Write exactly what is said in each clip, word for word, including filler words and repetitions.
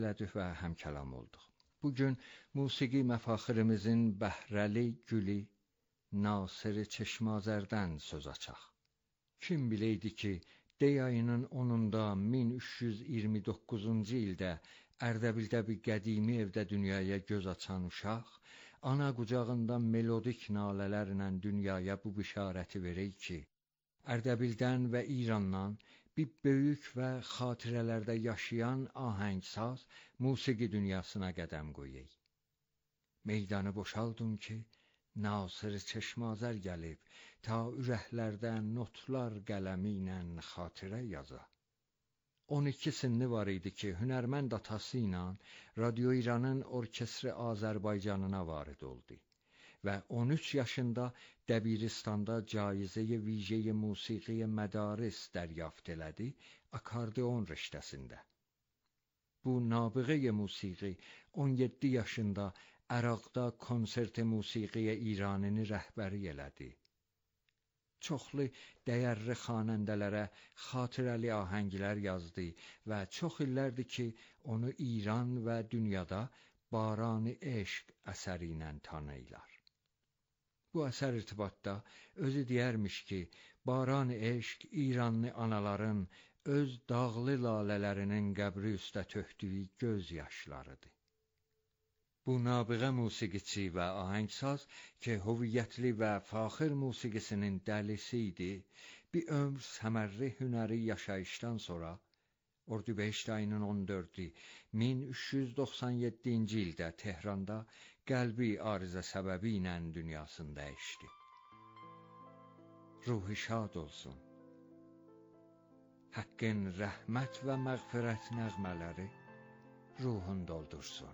elədik və həmkəlam olduq. Bugün musiqi məfaxirimizin bəhrəli gülü Nasır Çeşmazərdən söz açaq. Kim biləydi ki, dey ayının onunda min üç yüz iyirmi doqquzuncu ildə Ərdəbildə bir qədimi evdə dünyaya göz açan uşaq, ana qucağında melodik nalələrlə dünyaya bu bişarəti verək ki, Ərdəbildən və İrandan bir böyük və xatirələrdə yaşayan ahəngsaz musiqi dünyasına qədəm qoyaq. Meydanı boşaldın ki, Nasır Çeşmazər gəlib, ta ürəklərdə notlar qələmi ilə xatirə yaza. on iki sinni var idi ki, hünərmənd atası ilə Radio İranın orkestri Azərbaycanına varid oldu və on üç yaşında Dəbiristanda caizəyə vijəyə musiqiyə mədaris dəryaft elədi akordeon riştəsində. Bu nabiğə musiqi on yeddi yaşında Əraqda konsert musiqiyə İranini rəhbəri elədi. Çoxlu dəyərli xanəndələrə xatirəli ahənglər yazdı və çox illərdir ki, onu İran və dünyada Baran-ı Eşq əsəri ilə tanıyırlar. Bu əsər irtibatda özü deyərmiş ki, Baran-ı Eşq İranlı anaların öz dağlı lalələrinin qəbri üstə tökdüyü göz yaşlarıdır. Bu nabiğə musiqiçi və ahəngsaz ki, hüviyyətli və faxir musiqisinin dəlisi idi, bir ömr səmərli hünəri yaşayışdan sonra Ordubehişt ayının on dördü min üç yüz doxsan yeddinci ildə Tehranda qəlbi arıza səbəbi ilə dünyasını dəyişdi. Ruhi şad olsun. Haqqın rəhmət və məğfirət nəğmələri ruhun doldursun.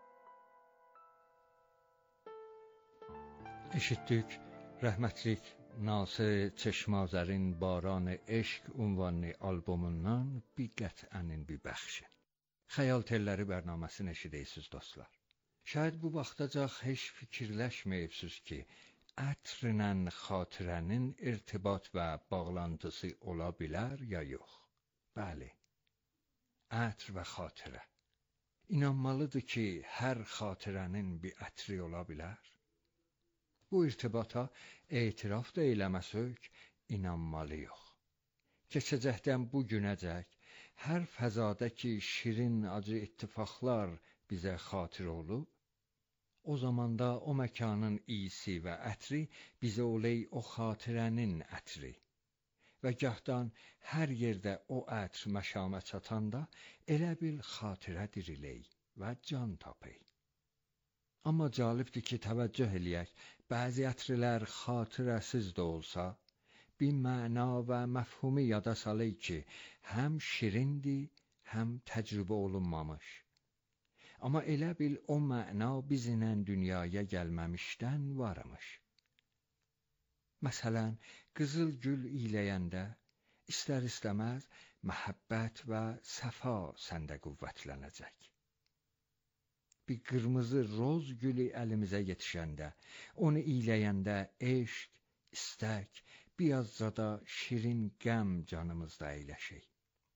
Eşitdik rəhmətlik Nasir Çeşmazer'in Baran Eşq ünvanlı albomundan bir qətvənin bir bəxşi. Xəyal telləri bərnaməsini eşidəysiniz dostlar. Şayad bu vaxtacaq heç fikirləşməyibsiz ki, ətrlə xatirənin irtibat və bağlantısı ola bilər ya yox. Bəli, ətr və xatirə. İnanmalıdır ki, hər xatirənin bir ətri ola bilər. Bu irtibata etiraf da eləməsək, inanmalı yox. Keçəcəkdən bu günəcək, hər fəzada ki şirin acı ittifaqlar bizə xatir olub, o zamanda o məkanın iyisi və ətri bizə oley o xatirənin ətri. Və gahdan hər yerdə o ətr məşamə çatanda, elə bil xatirə diriley və can tapey. Amma calibdir ki, təvəccüh eləyək, bəzi ətrilər xatirəsiz də olsa, bir məna və məfhumi yada salək ki, həm şirindir, həm təcrübə olunmamış. Amma elə bil o məna bizlə dünyaya gəlməmişdən varmış. Məsələn, qızıl gül iyləyəndə, istər-istəməz məhəbbət və səfa səndə qüvvətlənəcək. Bir qırmızı roz gülü əlimizə yetişəndə, onu iyləyəndə eşq, istək, birazca da şirin qəm canımızda əyləşək.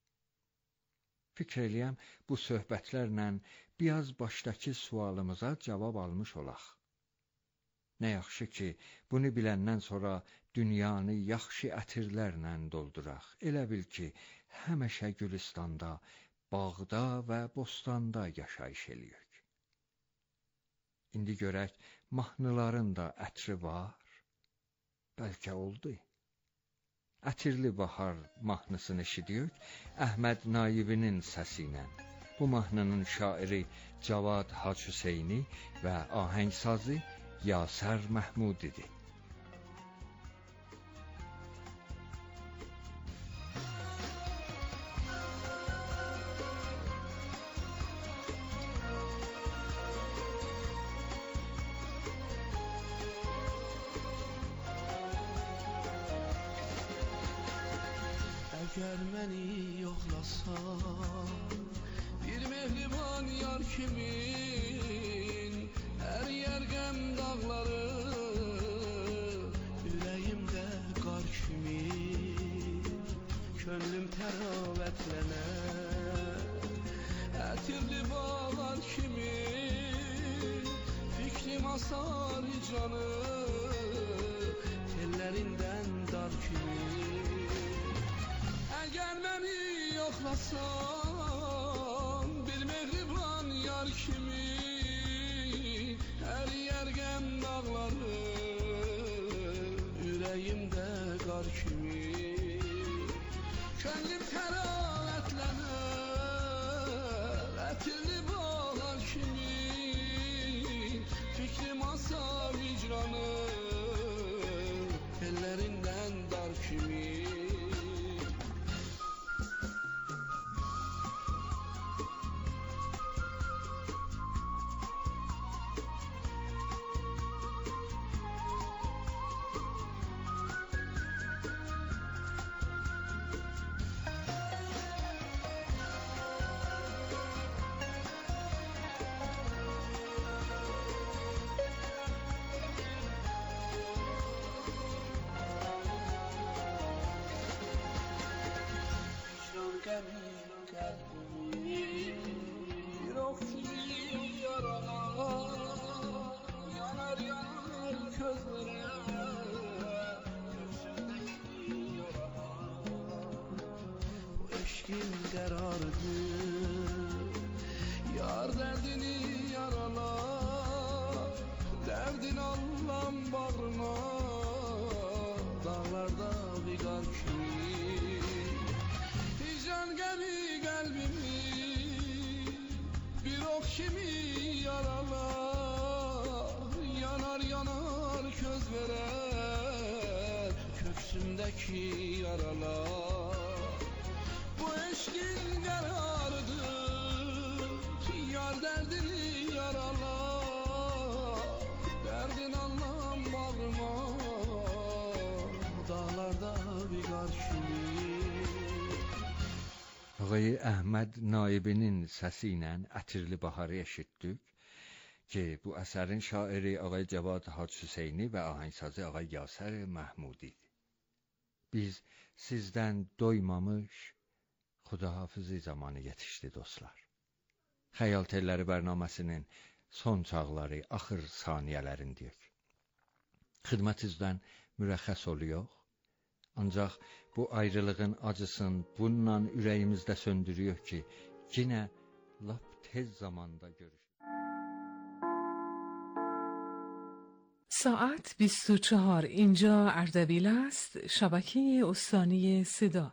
Fikr eləyəm, bu söhbətlərlə biraz başdakı sualımıza cavab almış olaq. Nə yaxşı ki, bunu biləndən sonra dünyanı yaxşı ətirlərlə dolduraq. Elə bil ki, həmişə Gülistanda, bağda və bostanda yaşayış eləyək. İndi görək, mahnıların da ətri var, bəlkə oldu. Ətirli Bahar mahnısını eşidiyük, Əhməd Naibinin səsi ilə. Bu mahnının şairi Cavad Hacı Hüseyni və ahəngsazı Yasər Məhmud idi. Əgər məni yoxlasan, bir mehriban yar kimin, əriyər qəm dağları, ürəyimdə qar kimi, könlüm təravətlənər, ətirli bağlar kimi, fikrim asar hicranı, tellərindən dar kimi. Əgər məni yoxlasan, bir mehriban yar kimi, əriyər qəm dağları, ürəyimdə qar kimi, könlüm təravətlənər, ətirli bağlar kimi, fikrim asar vicranı, ellərindən dar kimi. Bir ok kimi yaralar, yanar yanar közlere, göğsündeki yaralar. Bu eşkin kararıdır, yar derdini yaralar, derdin Allah'ım bağrına, dağlarda bir kar kimi. Kimi yaralar, yanar yanar köz verer, köksümdeki yaralar. Bu eşkin kararıdır, yar derdini yaralar, derdin Allah'ım bağrıma, yadigar kimi. Ağay Əhməd Naibinin səsi ilə Ətirli Baharı eşitdik ki, bu əsərin şairi Ağay Cavad Hacı Hüseyni və ahəngsazı Ağay Yasər Məhmudidir. Biz sizdən doymamış Xudahafizi zamanı yetişdi dostlar. Xəyal telləri bərnaməsinin son çağları, axır saniyələrindəyik. Xidmətinizdən mürəxxəs oluyor. Ancaq bu ayrılığın acısın bununla ürəyimizdə söndürüyor ki, yenə lap tez zamanda görüşürük. ساعت بیست و چهار. اینجا اردبیل است، شبکه استانی صدا.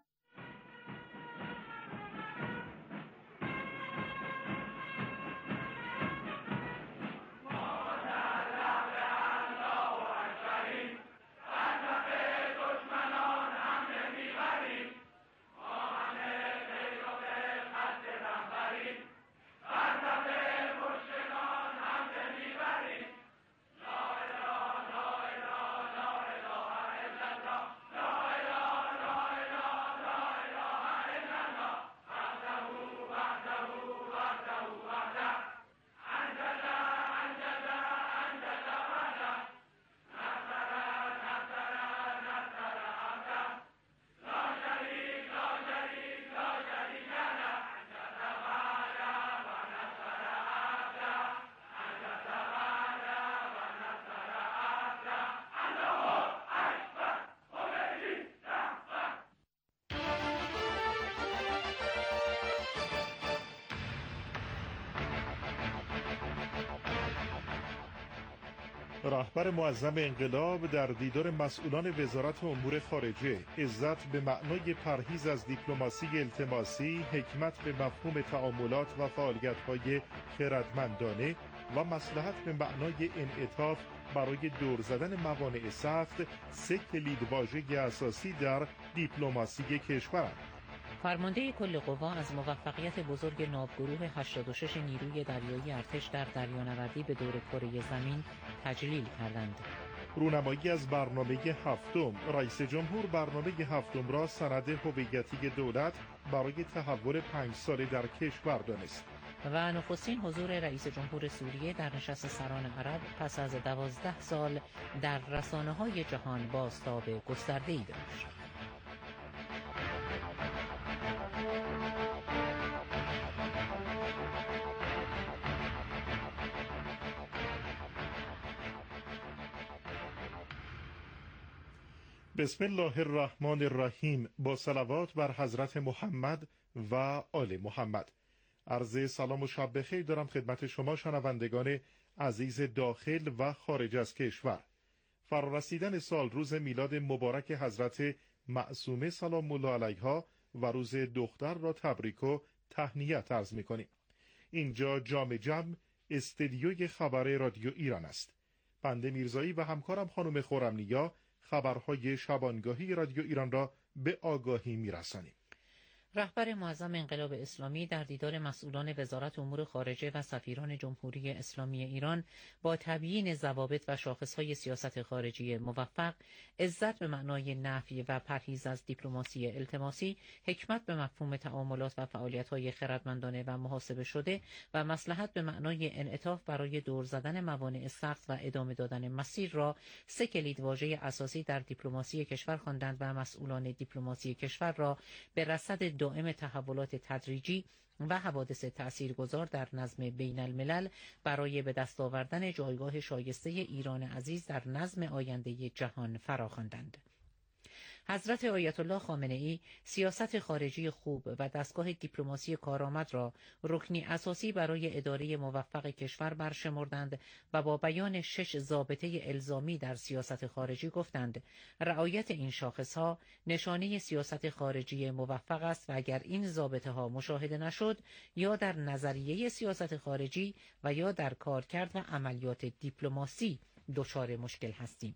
رهبر معظم انقلاب در دیدار مسئولان وزارت امور خارجه عزت به معنای پرهیز از دیپلماسی التماسی، حکمت به مفهوم تعاملات و فعالیت‌های خردمندانه و مصلحت به معنای انعطاف برای دور زدن موانع سخت سه کلیدواژه اساسی در دیپلماسی کشورند. فرمانده کل قوا از موفقیت بزرگ ناوگروه هشتاد و شش نیروی دریایی ارتش در دریانوردی به دور کره زمین تجلیل کردند. رونمایی از برنامه هفتم. رئیس جمهور برنامه هفتم را سند هویتی دولت برای تحول پنج ساله در کشور دانست. و نخستین حضور رئیس جمهور سوریه در نشست سران عرب پس از دوازده سال در رسانه‌های جهان بازتاب گسترده‌ای داشت. بسم الله الرحمن الرحیم. با صلوات بر حضرت محمد و آل محمد. عرض سلام و شب بخیر دارم خدمت شما شنوندگان عزیز داخل و خارج از کشور. فرارسیدن سال روز میلاد مبارک حضرت معصومه سلام الله علیها و روز دختر را تبریک و تهنیت عرض می‌کنیم. اینجا جام جم استدیوی خبر رادیو ایران است. بنده میرزایی و همکارم خانم خرمنیا خبرهای شبانگاهی رادیو ایران را به آگاهی میرسانیم. رهبر معظم انقلاب اسلامی در دیدار مسئولان وزارت امور خارجه و سفیران جمهوری اسلامی ایران با تبیین ضوابط و شاخصهای سیاست خارجی موفق، عزت به معنای نفی و پرهیز از دیپلماسی التماسی، حکمت به مفهوم تعاملات و فعالیت‌های خردمندانه و محاسبه شده و مصلحت به معنای انعطاف برای دور زدن موانع سخت و ادامه دادن مسیر را سه کلیدواژه اساسی در دیپلماسی کشور خواندند و مسئولان دیپلماسی کشور را به رصد دائم تحولات تدریجی و حوادث تأثیرگذار در نظم بین الملل برای به دست آوردن جایگاه شایسته ایران عزیز در نظم آینده جهان فراخواندند. حضرت آیت الله خامنه‌ای سیاست خارجی خوب و دستگاه دیپلماسی کارآمد را رکنی اساسی برای اداره موفق کشور برشمردند و با بیان شش ضابطه الزامی در سیاست خارجی گفتند رعایت این شاخص‌ها نشانه سیاست خارجی موفق است و اگر این ضابطه ها مشاهده نشد یا در نظریه سیاست خارجی و یا در کارکرد و عملیات دیپلماسی دچار مشکل هستیم.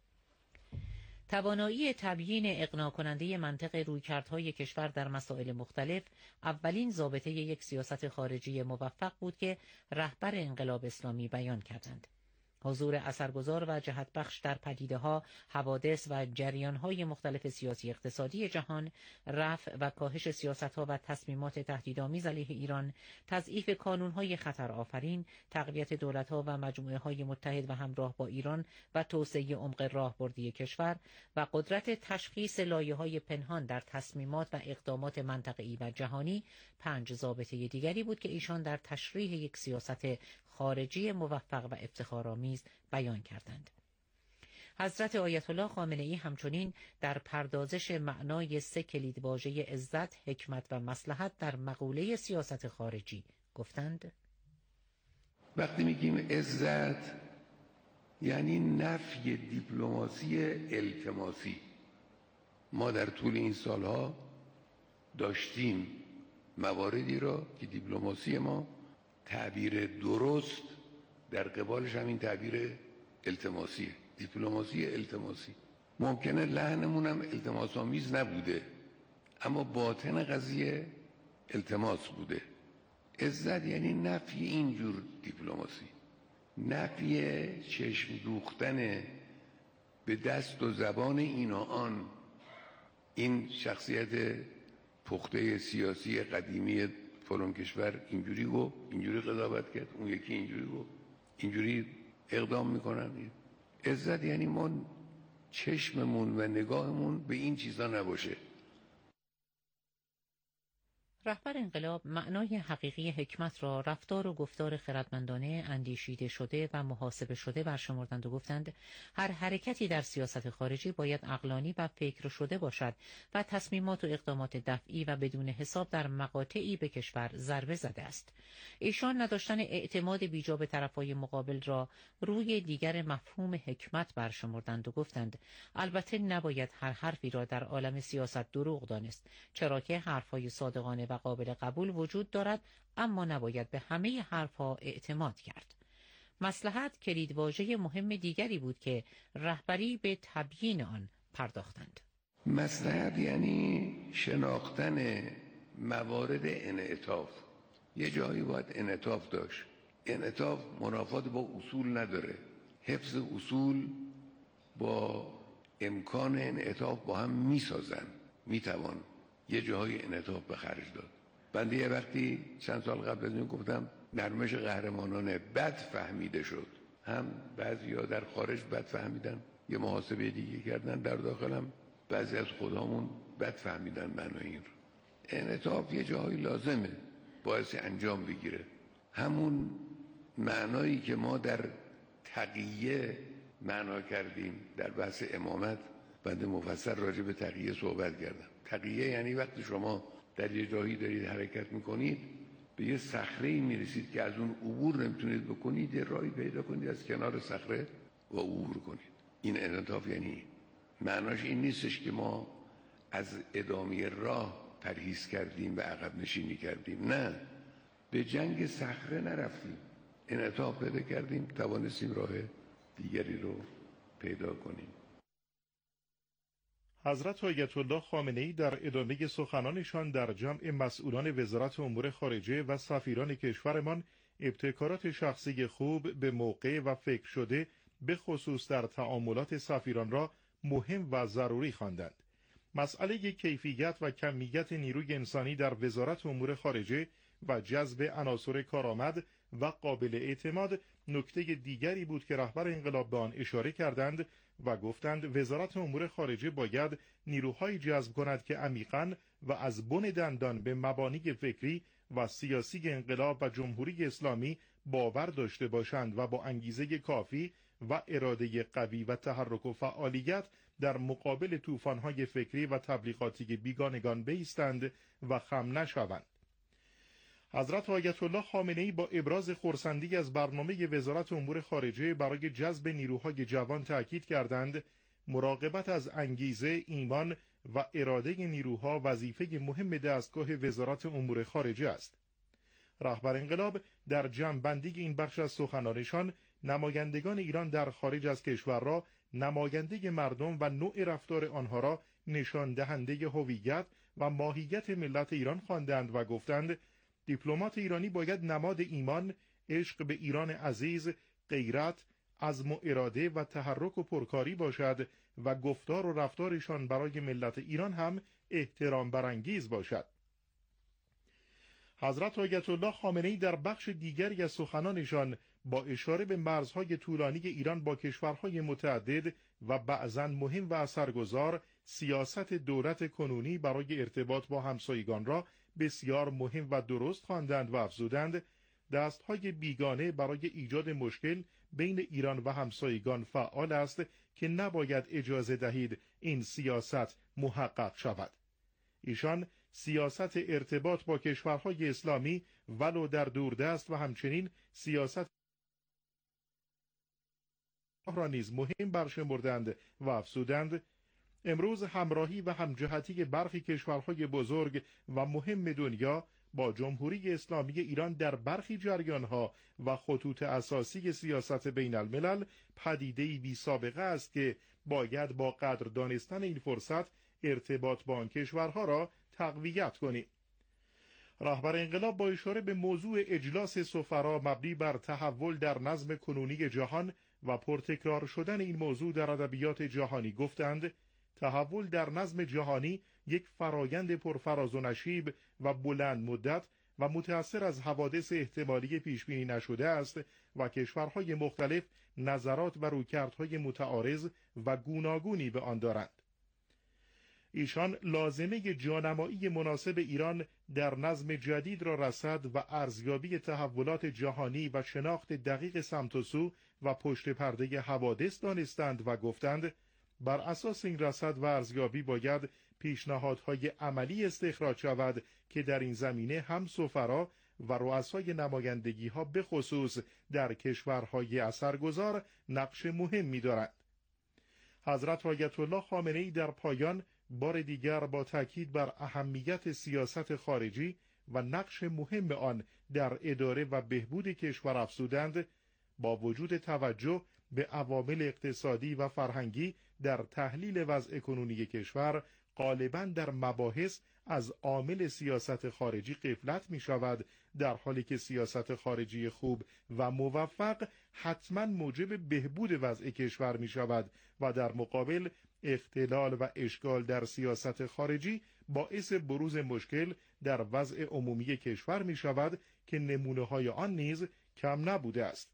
توانایی تبیین اقناع کننده منطق رویکردهای کشور در مسائل مختلف اولین ضابطه یک سیاست خارجی موفق بود که رهبر انقلاب اسلامی بیان کردند. حضور اثرگذار و جهت بخش در پدیده‌ها، حوادث و جریان‌های مختلف سیاسی اقتصادی جهان، رفع و کاهش سیاست‌ها و تصمیمات تهدیدآمیز علیه ایران، تضعیف کانون‌های خطرآفرین، تقویت دولت‌ها و مجموعه‌های متحد و همراه با ایران و توسعه عمق راهبردی کشور و قدرت تشخیص لایه‌های پنهان در تصمیمات و اقدامات منطقه‌ای و جهانی پنج ضابطه دیگری بود که ایشان در تشریح یک سیاست خارجی موفق و افتخارآمیز بیان کردند. حضرت آیت الله خامنه‌ای همچنین در پردازش معنای سه کلیدواژه عزت، حکمت و مصلحت در مقوله سیاست خارجی گفتند: وقتی میگیم عزت یعنی نفی دیپلماسی التماسی. ما در طول این سالها داشتیم مواردی را که دیپلماسی ما تعبیر درست در قبالش همین تعبیر التماسیه. دیپلماسی التماسی ممکنه لحنمون هم التماس آمیز نبوده، اما باطن قضیه التماس بوده. عزت یعنی نفی اینجور دیپلماسی، نفی چشم دوختن به دست و زبان این و آن. این شخصیت پخته سیاسی قدیمی فلان کشور اینجوری گفت، اینجوری قضاوت کرد، اون یکی اینجوری گفت، اینجوری اقدام میکنن. عزت یعنی ما چشممون و نگاهمون به این چیزا نباشه. رهبر انقلاب معنای حقیقی حکمت را رفتار و گفتار خردمندانه، اندیشیده شده و محاسبه شده برشمردند و گفتند هر حرکتی در سیاست خارجی باید عقلانی و فکر شده باشد و تصمیمات و اقدامات دفعی و بدون حساب در مقاطعی به کشور ضربه زده است. ایشان نداشتن اعتماد بیجا به طرفهای مقابل را روی دیگر مفهوم حکمت برشمردند و گفتند البته نباید هر حرفی را در عالم سیاست دروغ دانست، چرا که حرفهای صادقانه و قابل قبول وجود دارد، اما نباید به همه حرفها اعتماد کرد. مصلحت کلیدواژه مهم دیگری بود که رهبری به تبیین آن پرداختند. مصلحت یعنی شناختن موارد انعطاف. یه جایی باید انعطاف داشت. انعطاف منافات با اصول نداره. حفظ اصول با امکان انعطاف با هم میسازن. میتوان یه جاهای انعطاف به خرج داد. بنده یه وقتی چند سال قبل از این گفتم نرمش قهرمانانه بد فهمیده شد. هم بعضیا در خارج بد فهمیدن، یه محاسبه دیگه کردن، در داخلم بعضی از خودمون بد فهمیدن معنای این رو. انعطاف یه جاهای لازمه، باعث انجام بگیره. همون معنایی که ما در تقیه معنا کردیم در بحث امامت، بنده مفصل راجع به تقیه صحبت کردم. تقیه یعنی وقتی شما در یه جایی دارید حرکت میکنید به یه صخره‌ای میرسید که از اون عبور نمیتونید بکنید، یه راهی پیدا کنید از کنار صخره و عبور کنید. این انعطاف یعنی معناش این نیستش که ما از ادامه راه پرهیز کردیم و عقب نشینی کردیم. نه، به جنگ صخره نرفتیم، انعطاف پیدا کردیم، توانستیم راه دیگری رو پیدا کنیم. حضرت آیت الله خامنه‌ای در ادامه سخنانشان در جمع مسئولان وزارت امور خارجه و سفیران کشورمان ابتکارات شخصی خوب به موقع و فکر شده به خصوص در تعاملات سفیران را مهم و ضروری خواندند. مسئله کیفیت و کمیت نیروی انسانی در وزارت امور خارجه و جذب عناصر کارآمد و قابل اعتماد نکته دیگری بود که رهبر انقلاب به آن اشاره کردند و گفتند وزارت امور خارجه باید نیروهایی جذب کند که عمیقاً و از بن دندان به مبانی فکری و سیاسی انقلاب و جمهوری اسلامی باور داشته باشند و با انگیزه کافی و اراده قوی و تحرک و فعالیت در مقابل طوفان‌های فکری و تبلیغاتی بیگانگان بایستند و خم نشوند. حضرت آیت الله خامنه‌ای با ابراز خرسندی از برنامه وزارت امور خارجه برای جذب نیروهای جوان تأکید کردند مراقبت از انگیزه، ایمان و اراده نیروها وظیفه مهم دستگاه وزارت امور خارجه است. رهبر انقلاب در جمع‌بندی این بخش از سخنانشان نمایندگان ایران در خارج از کشور را نماینده مردم و نوع رفتار آنها را نشان دهنده هویت و ماهیت ملت ایران خواندند و گفتند دیپلمات ایرانی باید نماد ایمان، عشق به ایران عزیز، غیرت، عزم و اراده و تحرک و پرکاری باشد و گفتار و رفتارشان برای ملت ایران هم احترام برانگیز باشد. حضرت آیت الله خامنه‌ای در بخش دیگری از سخنانشان با اشاره به مرزهای طولانی ایران با کشورهای متعدد و بعضاً مهم و اثرگذار سیاست دولت کنونی برای ارتباط با همسایگان را بسیار مهم و درست خواندند و افزودند دستهای بیگانه برای ایجاد مشکل بین ایران و همسایگان فعال است که نباید اجازه دهید این سیاست محقق شود. ایشان سیاست ارتباط با کشورهای اسلامی ولو در دوردست و همچنین سیاست را نیز مهم برشمردند و افزودند امروز همراهی و همجهتی برخی کشورهای بزرگ و مهم دنیا با جمهوری اسلامی ایران در برخی جریانها و خطوط اساسی سیاست بین الملل پدیده‌ای بی سابقه است که باید با قدر دانستن این فرصت ارتباط با آن کشورها را تقویت کنیم. رهبر انقلاب با اشاره به موضوع اجلاس سفرا مبنی بر تحول در نظم کنونی جهان و پرتکرار شدن این موضوع در ادبیات جهانی گفتند تحول در نظم جهانی یک فرایند پرفراز و نشیب و بلند مدت و متأثر از حوادث احتمالی پیشبینی نشده است و کشورهای مختلف نظرات و رویکردهای متعارض و گوناگونی به آن دارند. ایشان لازمه جانمایی مناسب ایران در نظم جدید را رصد و ارزیابی تحولات جهانی و شناخت دقیق سمت و سو و پشت پرده حوادث دانستند و گفتند بر اساس این رصد و ارزیابی باید پیشنهادهای عملی استخراج شود که در این زمینه هم سفرا و رؤسای نمایندگی ها به خصوص در کشورهای اثرگذار نقش مهمی دارند. حضرت آیت الله خامنه‌ای در پایان بار دیگر با تاکید بر اهمیت سیاست خارجی و نقش مهم آن در اداره و بهبود کشور افزودند با وجود توجه به عوامل اقتصادی و فرهنگی در تحلیل وضع کنونی کشور غالباً در مباحث از عامل سیاست خارجی غفلت می شود، در حالی که سیاست خارجی خوب و موفق حتماً موجب بهبود وضع کشور می شود و در مقابل اختلال و اشکال در سیاست خارجی باعث بروز مشکل در وضع عمومی کشور می شود که نمونه های آن نیز کم نبوده است.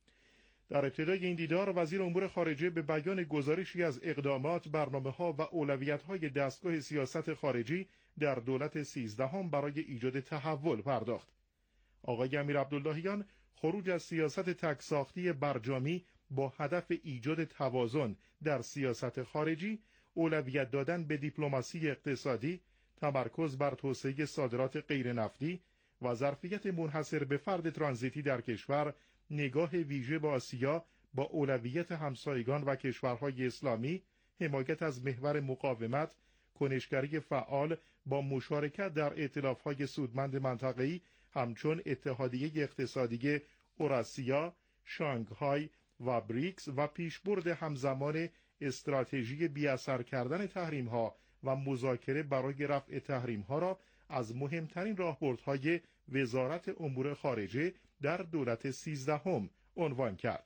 در ابتدای این دیدار وزیر امور خارجه به بیان گزارشی از اقدامات، برنامه‌ها و اولویت‌های دستگاه سیاست خارجی در دولت سیزدهم برای ایجاد تحول پرداخت. آقای امیر عبداللهیان خروج از سیاست تکساختی برجامی با هدف ایجاد توازن در سیاست خارجی، اولویت دادن به دیپلماسی اقتصادی، تمرکز بر توسعه صادرات غیر نفتی و ظرفیت منحصر به فرد ترانزیتی در کشور، نگاه ویژه با آسیا با اولویت همسایگان و کشورهای اسلامی، حمایت از محور مقاومت، کنشگری فعال با مشارکت در ائتلاف‌های سودمند منطقه‌ای همچون اتحادیه اقتصادی اوراسیا، شانگهای و بریکس و پیشبرد همزمان استراتژی بی‌اثر کردن تحریم‌ها و مذاکره برای رفع تحریم‌ها را از مهمترین راهبردهای وزارت امور خارجه در دولت سیزدهم عنوان کرد.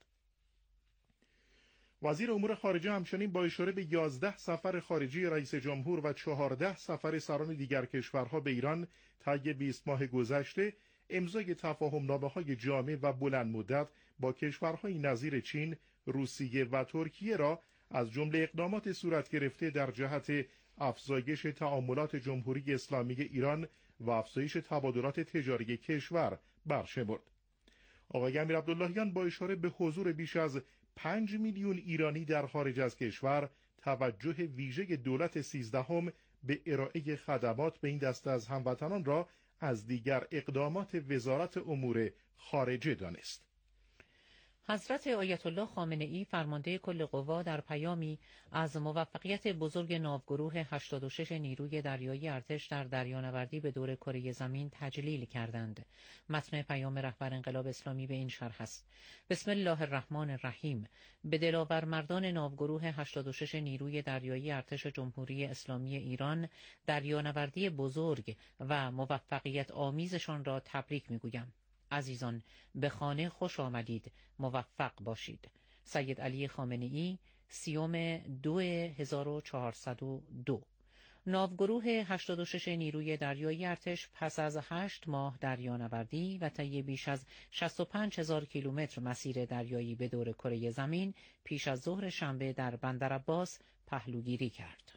وزیر امور خارجه همچنین با اشاره به یازده سفر خارجی رئیس جمهور و چهارده سفر سران دیگر کشورها به ایران طی بیست ماه گذشته امضای تفاهم‌نامه‌های جامع و بلند مدت با کشورهای نظیر چین، روسیه و ترکیه را از جمله اقدامات صورت گرفته در جهت افزایش تعاملات جمهوری اسلامی ایران و افزایش تبادلات تجاری کشور برشمرد. آقای امیر عبداللهیان با اشاره به حضور بیش از پنج میلیون ایرانی در خارج از کشور، توجه ویژه دولت سیزدهم به ارائه خدمات به این دسته از هموطنان را از دیگر اقدامات وزارت امور خارجه دانست. حضرت آیت الله خامنه‌ای فرمانده کل قوا در پیامی از موفقیت بزرگ ناوگروه هشتاد و شش نیروی دریایی ارتش در دریانوردی به دور کره زمین تجلیل کردند. متن پیام رهبر انقلاب اسلامی به این شرح است: بسم الله الرحمن الرحیم. به دلاور مردان ناوگروه هشتاد و شش نیروی دریایی ارتش جمهوری اسلامی ایران دریانوردی بزرگ و موفقیت آمیزشان را تبریک می‌گویم. عزیزان، به خانه خوش آمدید، موفق باشید. سید علی خامنه‌ای سیوم دو هزار و چهارصد و دو. ناوگروه هشتاد و شش نیروی دریایی ارتش پس از هشت ماه دریانوردی و طی بیش از شصت و پنج هزار کیلومتر مسیر دریایی به دور کره زمین پیش از ظهر شنبه در بندر عباس پهلوگیری کرد.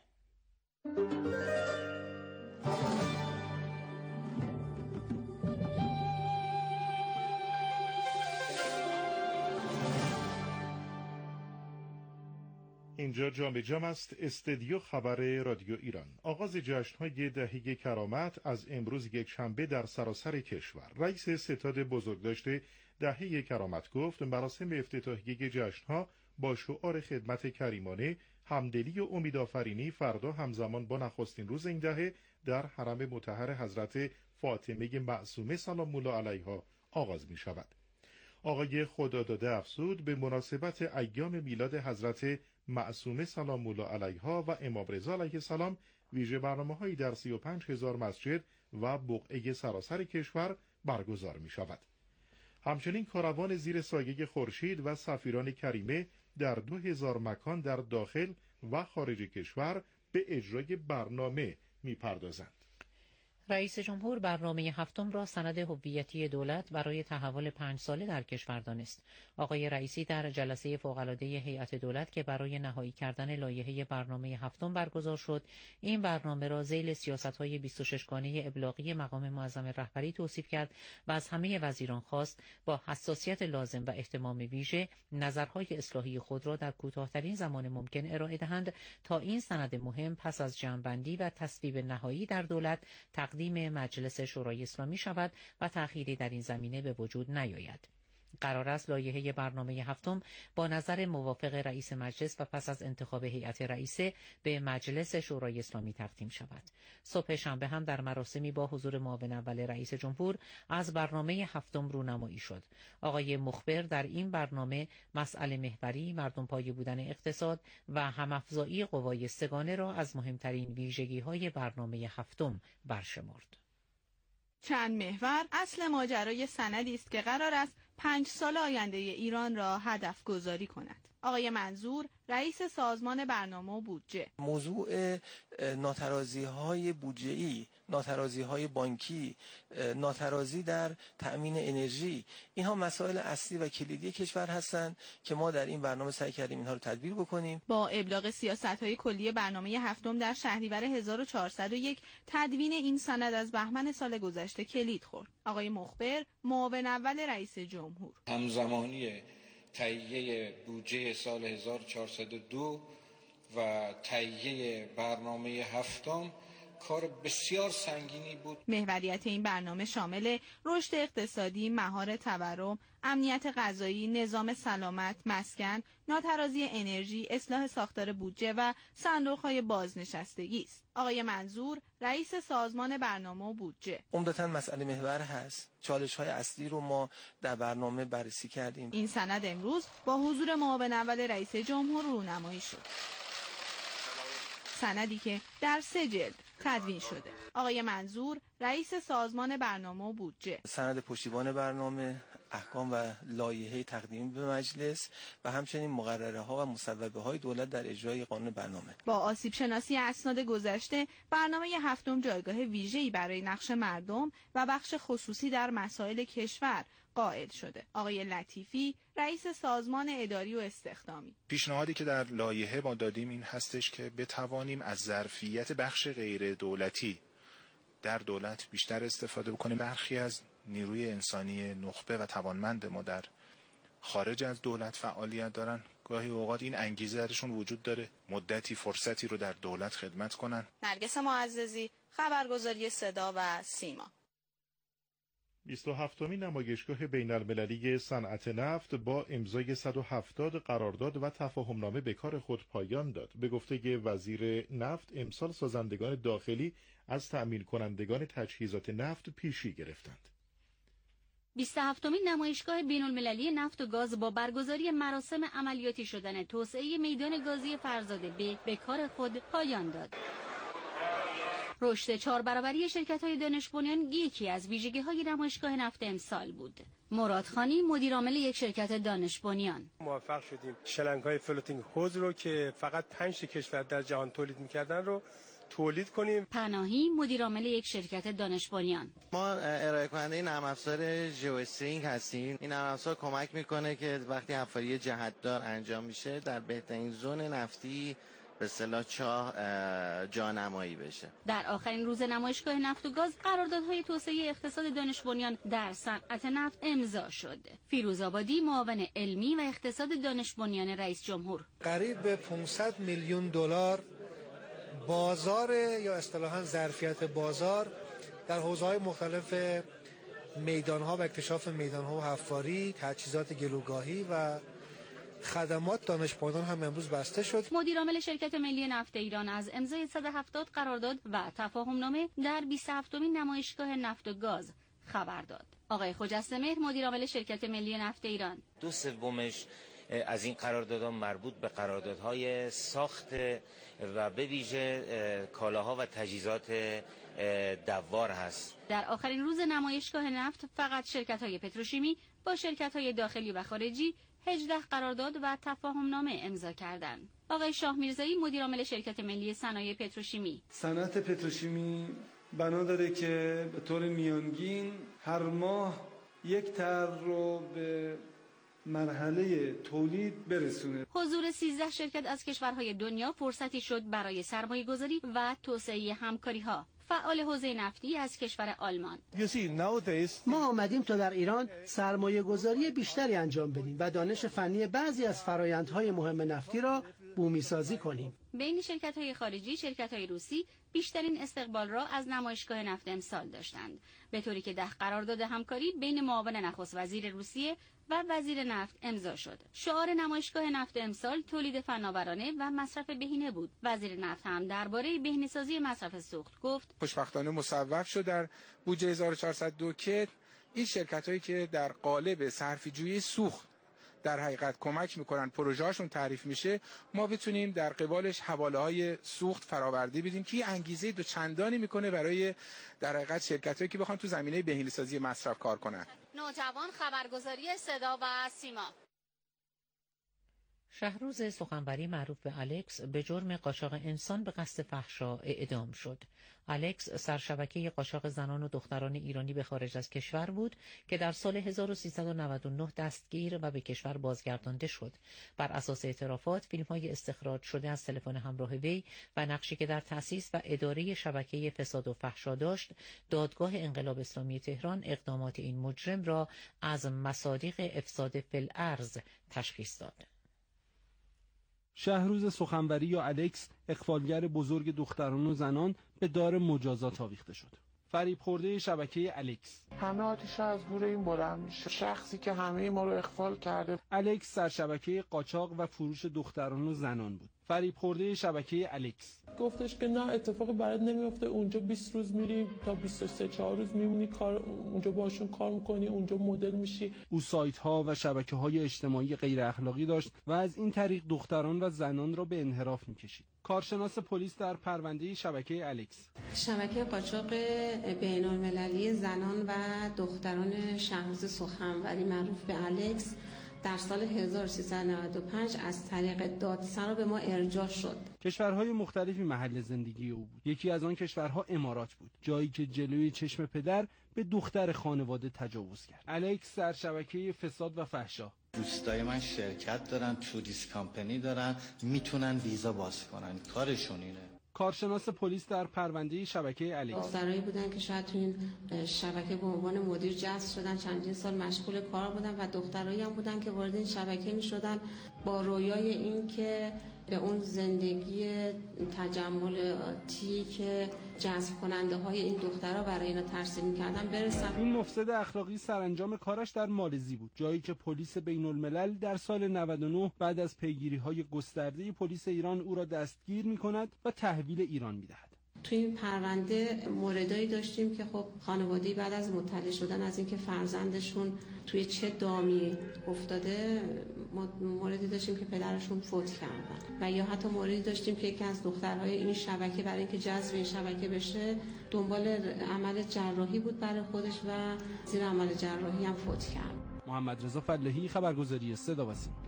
اینجا جام جم است، استدیو خبر رادیو ایران. آغاز جشن‌های دهه کرامت از امروز یک شنبه در سراسر کشور. رئیس ستاد بزرگداشت دهه کرامت گفت مراسم افتتاحیه جشن‌ها با شعار خدمت کریمانه، همدلی و امیدآفرینی فردا همزمان با نخستین روز این دهه در حرم مطهر حضرت فاطمه معصومه سلام الله علیها آغاز می شود. آقای خداداده افزود به مناسبت ایام میلاد حضرت معصومه سلام الله علیها و امام رضا علیه السلام ویژه برنامه‌هایی در سی و پنج هزار مسجد و بقعه سراسر کشور برگزار می شود. همچنین کاروان زیر سایه خورشید و سفیران کریمه در دو هزار مکان در داخل و خارج کشور به اجرای برنامه می پردازند. رئیس جمهور برنامه هفتم را سند هویتی دولت برای تحول پنج ساله در کشور دانست. آقای رئیسی در جلسه فوق‌العاده هیئت دولت که برای نهایی کردن لایحه برنامه هفتم برگزار شد، این برنامه را ذیل سیاست‌های بیست و شش گانه ابلاغی مقام معظم رهبری توصیف کرد و از همه وزیران خواست با حساسیت لازم و اهتمام ویژه نظرهای اصلاحی خود را در کوتاه‌ترین زمان ممکن ارائه دهند تا این سند مهم پس از جمع‌بندی و تصویب نهایی در دولت تقدیم مجلس شورای اسلامی شود و تأخیری در این زمینه به وجود نیاید. قرار است لایحه برنامه هفتم با نظر موافق رئیس مجلس و پس از انتخاب هیئت رئیسه به مجلس شورای اسلامی تقدیم شود. صبح شنبه هم در مراسمی با حضور معاون اول رئیس جمهور از برنامه هفتم رونمایی شد. آقای مخبر در این برنامه مسئله محوری، مردم پایه بودن اقتصاد و همافزایی قوای سگانه را از مهمترین ویژگی‌های برنامه هفتم برشمرد. چند محور اصل ماجرای سندی است که قرار است پنج سال آینده ایران را هدف گذاری کند. آقای منظور رئیس سازمان برنامه و بودجه: موضوع ناترازی های بودجه‌ای، ناترازی های بانکی، ناترازی در تأمین انرژی، اینها مسائل اصلی و کلیدی کشور هستند که ما در این برنامه سعی کردیم اینها رو تدبیر بکنیم. با ابلاغ سیاست‌های کلی برنامه هفتم در شهریور هزار و چهارصد و یک تدوین این سند از بهمن سال گذشته کلید خورد. آقای مخبر معاون اول رئیس جمهور: همزمانی تهیه بودجه سال هزار و چهارصد و دو و تهیه برنامه هفتم کار بسیار سنگینی بود. محوریت این برنامه شامل رشد اقتصادی، مهار تورم، امنیت غذایی، نظام سلامت، مسکن، ناترازی انرژی، اصلاح ساختار بودجه و صندوق‌های بازنشستگی است. آقای منظور رئیس سازمان برنامه و بودجه: عمدتاً مسئله محور هست. چالش‌های اصلی رو ما در برنامه بررسی کردیم. این سند امروز با حضور معاون اول رئیس جمهور رونمایی شد. سندی که در سه جلد تدوین شده. آقای منظور رئیس سازمان برنامه و بودجه: سند پشتیبان برنامه، احکام و لایحه تقدیم به مجلس و همچنین مقرره ها و مصوبه های دولت در اجرای قانون برنامه. با آسیب شناسی اسناد گذشته، برنامه هفتم جایگاه ویژه‌ای برای نقش مردم و بخش خصوصی در مسائل کشور قائل شده. آقای لطیفی رئیس سازمان اداری و استخدامی: پیشنهادی که در لایحه ما دادیم این هستش که بتوانیم از ظرفیت بخش غیر دولتی در دولت بیشتر استفاده بکنیم. برخی از نیروی انسانی نخبه و توانمند ما در خارج از دولت فعالیت دارن. گاهی اوقات این انگیزه درشون وجود داره مدتی فرصتی رو در دولت خدمت کنن. نرگس معززی، خبرگزاری صدا و سیما. بیست و هفتمین نمایشگاه بین المللی صنعت نفت با امضای صد و هفتاد قرارداد و تفاهمنامه به کار خود پایان داد. به گفته وزیر نفت، امسال سازندگان داخلی از تأمین کنندگان تجهیزات نفت پیشی گرفتند. بیست و هفتمین نمایشگاه بین المللی نفت و گاز با برگزاری مراسم عملیاتی شدن توسعه میدان گازی فرزاده ب به کار خود پایان داد. رشد چهار برابری شرکت‌های دانش بنیان یکی از ویژگی‌های نمایشگاه نفت امسال بود. مراد خانی مدیرعامل یک شرکت دانش بنیان: موفق شدیم شلنگ‌های فلوتینگ هوز رو که فقط پنج کشور در جهان تولید می‌کردن رو تولید کنیم. پناهی مدیرعامل یک شرکت دانش بنیان: ما ارائه کننده نرم افزار ژئواسترینگ هستیم. این نرم افزار کمک میکنه که وقتی حفاری جهت‌دار انجام میشه در بهترین زون نفتی به اصطلاح چاه جانمایی بشه. در آخرین روز نمایشگاه نفت و گاز قراردادهای توسعه اقتصاد دانش بنیان در صنعت نفت امضا شد. فیروز آبادی معاون علمی و اقتصاد دانش بنیان رئیس جمهور: قریب به پانصد میلیون دلار بازار یا اصطلاحاً ظرفیت بازار در حوزه‌های مختلف میدان‌ها و اکتشاف میدان‌ها و حفاری، تجهیزات گلوگاهی و خدمات دانش بنیان هم امروز بسته شد. مدیرعامل شرکت ملی نفت ایران از امضای صد و هفتاد قرارداد و تفاهم‌نامه در بیست و هفتمین نمایشگاه نفت و گاز خبر داد. آقای خجسته مدیرعامل شرکت ملی نفت ایران: دو سومش از این قراردادها مربوط به قراردادهای ساخت و به ویژه کالاها و تجهیزات دوار هست. در آخرین روز نمایشگاه نفت فقط شرکت‌های پتروشیمی با شرکت‌های داخلی و خارجی هجده قرارداد و تفاهم‌نامه امضا کردند. آقای شاه میرزایی مدیرعامل شرکت ملی صنایع پتروشیمی: صنعت پتروشیمی بنا داره که به طور میانگین هر ماه یک طرح رو به مرحله تولید برسونه. حضور سیزده شرکت از کشورهای دنیا فرصتی شد برای سرمایه‌گذاری و توسعه همکاری‌ها. فعال حوزه نفتی از کشور آلمان: ما آمدیم تا در ایران سرمایه گذاری بیشتری انجام بدیم و دانش فنی بعضی از فرایندهای مهم نفتی را بومی سازی کنیم. بین شرکت‌های خارجی، شرکت‌های روسی بیشترین استقبال را از نمایشگاه نفت امسال داشتند، به طوری که ده قرارداد همکاری بین معاون نخست وزیر روسیه و وزیر نفت امضا شد. شعار نمایشگاه نفت امسال تولید فناورانه و مصرف بهینه بود. وزیر نفت هم درباره بهینه‌سازی مصرف سوخت گفت: خوشبختانه مصوب شد در بودجه هزار و چهارصد و دو که این شرکت‌هایی که در قالب صرفه‌جویی سوخت در حقیقت کمک میکنن پروژه‌هاشون تعریف میشه، ما بتونیم در قبالش حواله‌های سوخت فراوردی بدیم که انگیزه دو چندانی میکنه برای در حقیقت شرکت‌هایی که بخوان تو زمینه بهینه‌سازی مصرف کار کنن. نوجوان خبرگزاری صدا و سیما. شهروز سخنوری معروف به الکس به جرم قاچاق انسان به قصد فحشا اعدام شد. الکس سرشبکه قاچاق زنان و دختران ایرانی به خارج از کشور بود که در سال هزار و سیصد و نود و نه دستگیر و به کشور بازگردانده شد. بر اساس اعترافات، فیلم‌های استخراج شده از تلفن همراه وی و نقشی که در تأسیس و اداره شبکه فساد و فحشا داشت، دادگاه انقلاب اسلامی تهران اقدامات این مجرم را از مصادیق افساد فی الارض تشخیص داد. شهروز سخنوری یا الکس، اغفالگر بزرگ دختران و زنان، به دار مجازات آویخته شد. فریب خورده شبکه الکس. همه آتیش از گور این بلند میشه. شخصی که همه ما رو اغفال کرده. الکس سرشبکه قاچاق و فروش دختران و زنان بود. فریب خورده شبکه الکس. گفتش که نه اتفاقی برات نمیفته، اونجا بیست روز میری تا بیست و سه چهار روز میمونی، کار اونجا باشون کار میکنی، اونجا مدل میشی. او سایت ها و شبکه های اجتماعی غیر اخلاقی داشت و از این طریق دختران و زنان را به انحراف میکشید. کارشناس پلیس در پرونده شبکه الکس. شبکه قاچاق بین‌المللی زنان و دختران شهروز سخنوری معروف به الکس در سال هزار و سیصد و نود و پنج از طریق دادسرا به ما ارجاع شد. کشورهای مختلفی محل زندگی او بود. یکی از آن کشورها امارات بود، جایی که جلوی چشم پدر به دختر خانواده تجاوز کرد. الکس در شبکه فساد و فحشا. دوستای من شرکت دارن، توریست کامپنی دارن، میتونن ویزا باز کنن، کارشون اینه. کارشناس پلیس در پرونده شبکه الکس. دخترایی بودن که شاید تو این شبکه به عنوان مدیر جذب شدن، چندین سال مشغول کار بودن و دخترایی هم بودن که وارد این شبکه میشدن با رویای این که به اون زندگی تجملاتی که جذب کننده های این دخترها برای اینا ترسیم می‌کردن برسن. این مفسد اخلاقی سرانجام کارش در مالزی بود، جایی که پلیس بین الملل در سال نود و نه بعد از پیگیری‌های گسترده پلیس ایران او را دستگیر می‌کند و تحویل ایران می‌دهد. توی این پرونده موردایی داشتیم که خب خانواده‌ای بعد از مطلع شدن از اینکه فرزندشون توی چه دامی افتاده، موردی داشتیم که پدرشون فوت کردن و یا حتی موردی داشتیم که یکی از دخترهای این شبکه برای اینکه جذب این شبکه بشه دنبال عمل جراحی بود برای خودش و زیر عمل جراحی هم فوت کرد. محمد رضا فلاحی، خبرگزاری صدا و سیما.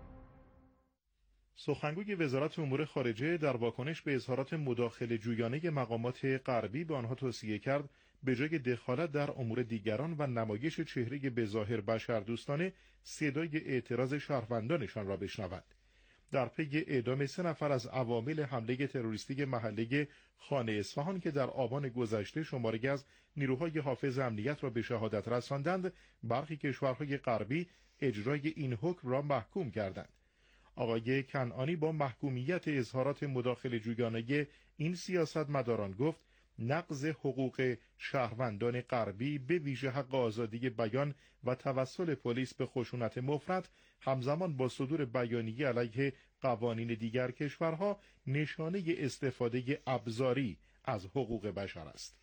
سخنگوی وزارت امور خارجه در واکنش به اظهارات مداخله جویانه مقامات غربی به آنها توصیه کرد به جای دخالت در امور دیگران و نمایش چهره بظاهر بشردوستانه صدای اعتراض شهروندانشان را بشنوند. در پی اعدام سه نفر از عوامل حمله تروریستی محله خانه اصفهان که در آبان گذشته شماری از نیروهای حافظ امنیت را به شهادت رساندند، برخی کشورهای غربی اجرای این حکم را محکوم کردند. آقای کنعانی با محکومیت اظهارات مداخله جویانه این سیاستمداران گفت نقض حقوق شهروندان غربی به ویژه حق آزادی بیان و توسل پلیس به خشونت مفرط همزمان با صدور بیانیه علیه قوانین دیگر کشورها نشانه استفاده ابزاری از حقوق بشر است.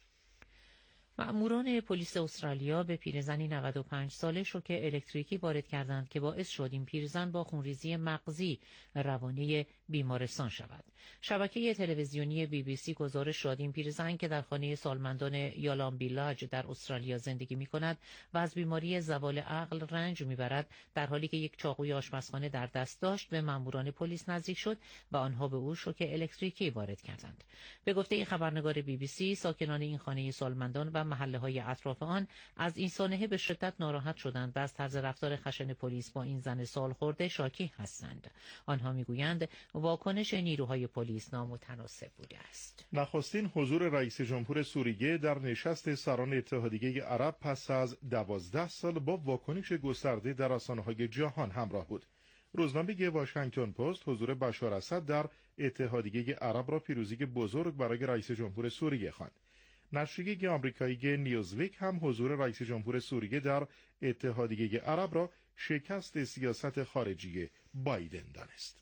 مأموران پلیس استرالیا به پیرزنی نود و پنج ساله شوک الکتریکی وارد کردند که باعث شد این پیرزن با خونریزی مغزی روانه بیمارستان شود. شبکه تلویزیونی بی بی سی گزارش داد این پیرزن که در خانه سالمندان یالامبی لاج در استرالیا زندگی می کند و از بیماری زوال عقل رنج می برد، در حالی که یک چاقوی آشپزخانه در دست داشت به مأموران پلیس نزدیک شد و آنها به او شوک الکتریکی وارد کردند. به گفته خبرنگار بی بی سی، ساکنان این خانه سالمندان و محله های اطراف آن از این سانحه به شدت ناراحت شدند و از طرز رفتار خشن پلیس با این زن سال خورده شاکی هستند. آنها میگویند واکنش نیروهای پلیس نامتناسب بوده است. نخستین حضور رئیس جمهور سوریه در نشست سران اتحادیه عرب پس از دوازده سال با واکنش گسترده در رسانه‌های جهان همراه بود. روزنامه واشنگتن پست حضور بشار اسد در اتحادیه عرب را پیروزی بزرگ برای رئیس جمهور سوریه خواند. نشریه آمریکایی نیوزویک هم حضور رئیس جمهور سوریه در اتحادیه عرب را شکست سیاست خارجی بایدن دانست.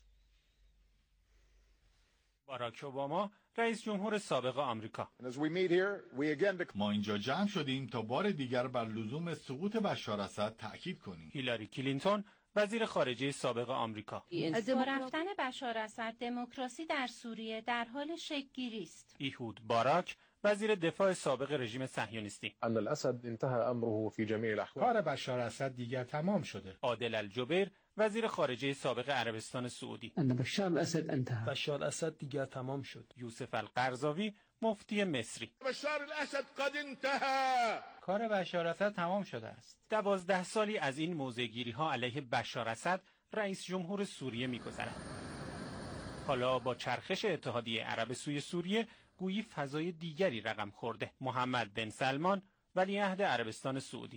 باراک اوباما، رئیس جمهور سابق آمریکا: ما اینجا جمع شدیم تا بار دیگر بر لزوم سقوط بشار اسد تأکید کنیم. هیلاری کلینتون، وزیر خارجه سابق آمریکا: از دور رفتن بشار اسد دموکراسی در سوریه در حال شکل‌گیری است. ایهود باراک، وزیر دفاع سابق رژیم صهیونیستی: ان الاسد انتهى امره في جميع الاحوال. کار بشار اسد دیگر تمام شده. عادل الجبیر، وزیر خارجه سابق عربستان سعودی: ان بشار الاسد انتهى. بشار اسد دیگر تمام شد. یوسف القرضاوی، مفتی مصری: بشار الاسد قد انتهى. کار بشار اسد تمام شده است. دوازده سالی از این موضع‌گیری ها علیه بشار اسد رئیس جمهور سوریه می‌گذرد. حالا با چرخش اتحادیه عرب سوی سوریه گویی فضای دیگری رقم خورده. محمد بن سلمان، ولیعهد عربستان سعودی: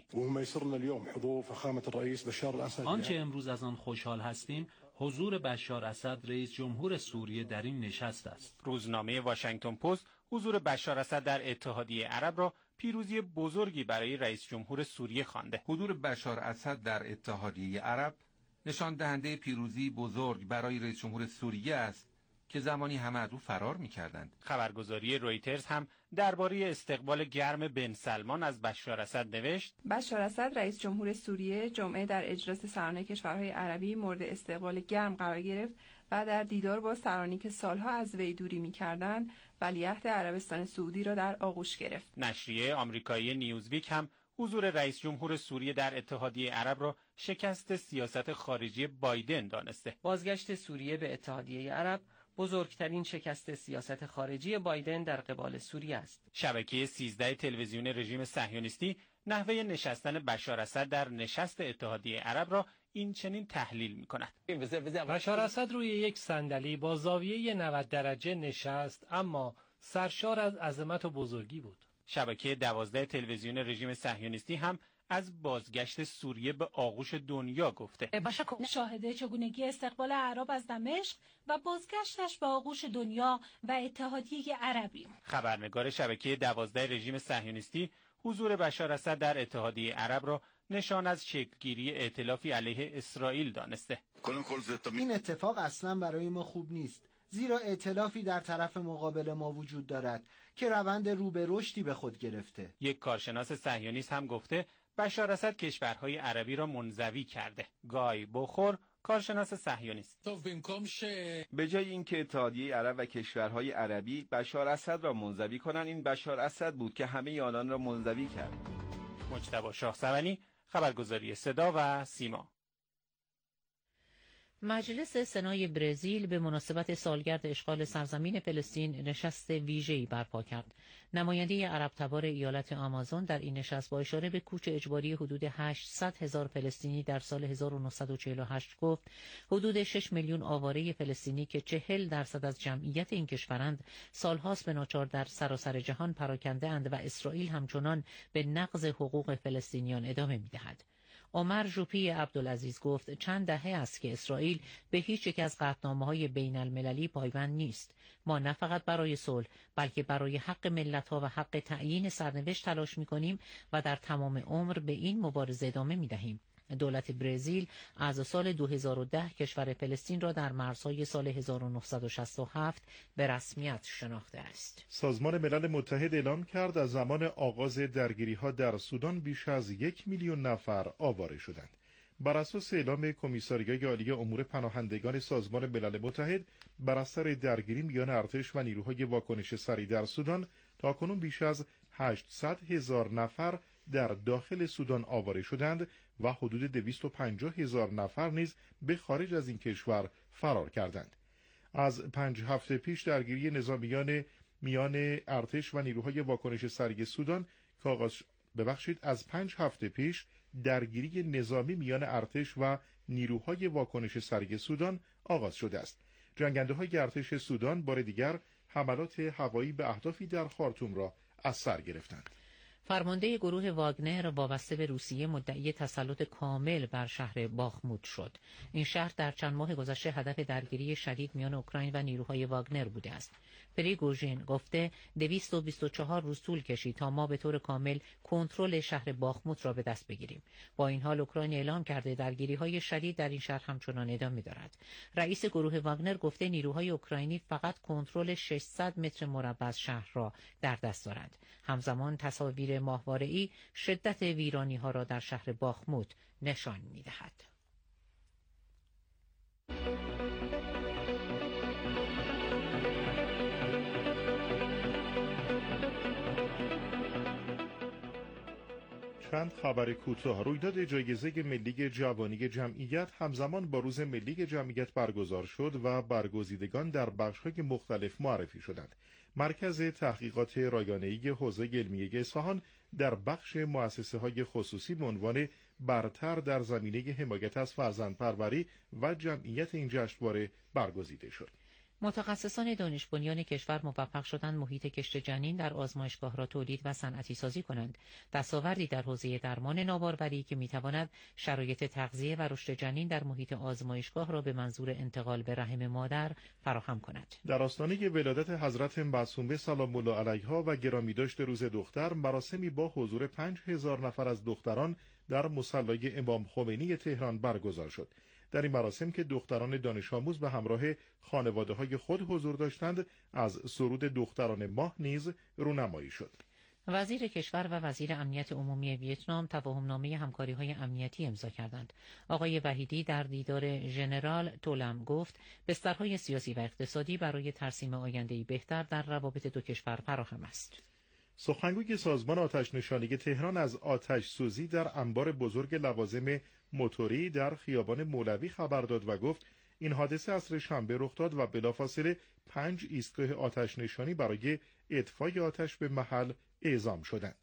آنچه امروز از آن خوشحال هستیم حضور بشار اسد رئیس جمهور سوریه در این نشست است. روزنامه واشنگتن پست حضور بشار اسد در اتحادیه عرب را پیروزی بزرگی برای رئیس جمهور سوریه خوانده. حضور بشار اسد در اتحادیه عرب نشان دهنده پیروزی بزرگ برای رئیس جمهور سوریه است که زمانی همه از او فرار می‌کردند. خبرگزاری رویترز هم درباره استقبال گرم بن سلمان از بشار اسد نوشت: بشار اسد رئیس جمهور سوریه جمعه در اجلاس سران کشورهای عربی مورد استقبال گرم قرار گرفت و در دیدار با سرانی که سالها از وی دوری می‌کردند، ولیعهد عربستان سعودی را در آغوش گرفت. نشریه آمریکایی نیوزویک هم حضور رئیس جمهور سوریه در اتحادیه عرب را شکست سیاست خارجی بایدن دانسته. بازگشت سوریه به اتحادیه عرب بزرگترین شکست سیاست خارجی بایدن در قبال سوریه است. شبکه سیزده تلویزیون رژیم صهیونیستی نحوه نشستن بشار اسد در نشست اتحادیه عرب را این چنین تحلیل می‌کند: بشار اسد روی یک صندلی با زاویه نود درجه نشست، اما سرشار از عظمت و بزرگی بود. شبکه دوازده تلویزیون رژیم صهیونیستی هم از بازگشت سوریه به آغوش دنیا گفته. شاهد چگونگی استقبال اعراب از دمشق و بازگشتش به آغوش دنیا و اتحادیه عربی. خبرنگار شبکه دوازده رژیم صهیونیستی حضور بشار اسد در اتحادیه عرب را نشان از شکلگیری ائتلافی علیه اسرائیل دانسته. این اتفاق اصلا برای ما خوب نیست، زیرا ائتلافی در طرف مقابل ما وجود دارد که روند رو به رشدی به خود گرفته. یک کارشناس صهیونیست هم گفته بشار اسد کشورهای عربی را منزوی کرده. گای بخور، کارشناس صهیونیست: به جای اینکه اتحادیه عرب و کشورهای عربی بشار اسد را منزوی کنند، این بشار اسد بود که همه آنان را منزوی کرد. مجتبی شاهسوانی، خبرگزاری صدا و سیما. مجلس سنای برزیل به مناسبت سالگرد اشغال سرزمین فلسطین نشست ویژه‌ای برپا کرد. نماینده عرب تبار ایالت آمازون در این نشست با اشاره به کوچ اجباری حدود هشتصد هزار فلسطینی در سال هزار و نهصد و چهل و هشت گفت حدود شش میلیون آواره فلسطینی که چهل درصد از جمعیت این کشورند سالهاست به ناچار در سراسر جهان پراکنده اند و اسرائیل همچنان به نقض حقوق فلسطینیان ادامه می‌دهد. عمر ژوپی عبدالعزیز گفت چند دهه است که اسرائیل به هیچ یک از قطعنامه‌های بین المللی پایبند نیست. ما نه فقط برای صلح بلکه برای حق ملت‌ها و حق تعیین سرنوشت تلاش می‌کنیم و در تمام عمر به این مبارزه ادامه می‌دهیم. دولت برزیل از سال دو هزار و ده کشور فلسطین را در مرزهای سال هزار و نهصد و شصت و هفت به رسمیت شناخته است. سازمان ملل متحد اعلام کرد از زمان آغاز درگیری‌ها در سودان بیش از یک میلیون نفر آواره شدند. بر اساس اعلام کمیساریای عالی امور پناهندگان سازمان ملل متحد، بر اثر درگیری میان ارتش و نیروهای واکنش سریع در سودان، تاکنون بیش از هشتصد هزار نفر در داخل سودان آواره شدند و حدود دویست و پنجاه هزار نفر نیز به خارج از این کشور فرار کردند. از پنج هفته پیش درگیری نظامیان میان ارتش و نیروهای واکنش سریع سودان که آغاز ببخشید از پنج هفته پیش درگیری نظامی میان ارتش و نیروهای واکنش سریع سودان آغاز شده است. جنگنده‌های ارتش سودان بار دیگر حملات هوایی به اهدافی در خارتوم را از سر گرفتند. فرمانده گروه واگنر وابسته به روسیه مدعی تسلط کامل بر شهر باخموت شد. این شهر در چند ماه گذشته هدف درگیری شدید میان اوکراین و نیروهای واگنر بوده است. پریگوژین گفته دویست و بیست و چهار روز طول کشید تا ما به طور کامل کنترل شهر باخموت را به دست بگیریم. با این حال اوکراین اعلام کرده درگیری‌های شدید در این شهر همچنان ادامه دارد. رئیس گروه واگنر گفته نیروهای اوکراینی فقط کنترل ششصد متر مربع از شهر را در دست دارند. همزمان تصاویر ماهواره‌ای شدت ویرانی‌ها را در شهر باخموت نشان می‌دهد. چند خبر کوتاه. رویداد جایزه ملی جوانی جمعیت همزمان با روز ملی جمعیت برگزار شد و برگزیدگان در بخش‌های مختلف معرفی شدند. مرکز تحقیقات رایانه‌ای حوزه علمیه اصفهان در بخش مؤسسه‌های خصوصی به عنوان برتر در زمینه حمایت از فرزندپروری و جمعیت این جشنواره برگزیده شد. متخصصان دانش بنیان کشور موفق شدند محیط کشت جنین در آزمایشگاه را تولید و صنعتی سازی کنند. دستاوردی در حوزه درمان ناباروری که میتواند شرایط تغذیه و رشد جنین در محیط آزمایشگاه را به منظور انتقال به رحم مادر فراهم کند. در آستانه ولادت حضرت معصومه سلام الله علیها و گرامیداشت روز دختر، مراسمی با حضور پنج هزار نفر از دختران در مصلی امام خمینی تهران برگزار شد. در این مراسم که دختران دانش آموز به همراه خانواده‌های خود حضور داشتند، از سرود دختران ماه نیز رونمایی شد. وزیر کشور و وزیر امنیت عمومی ویتنام تفاهمنامه همکاری‌های امنیتی امضا کردند. آقای وحیدی در دیدار ژنرال تولم گفت بسترهای سیاسی و اقتصادی برای ترسیم آینده‌ای بهتر در روابط دو کشور فراهم است. سخنگوی سازمان آتش‌نشانی تهران از آتش سوزی در انبار بزرگ لوازم موتوری در خیابان مولوی خبر داد و گفت این حادثه عصر شنبه رخ داد و بلافاصله پنج ایستگاه آتش‌نشانی برای اطفای آتش به محل اعزام شدند.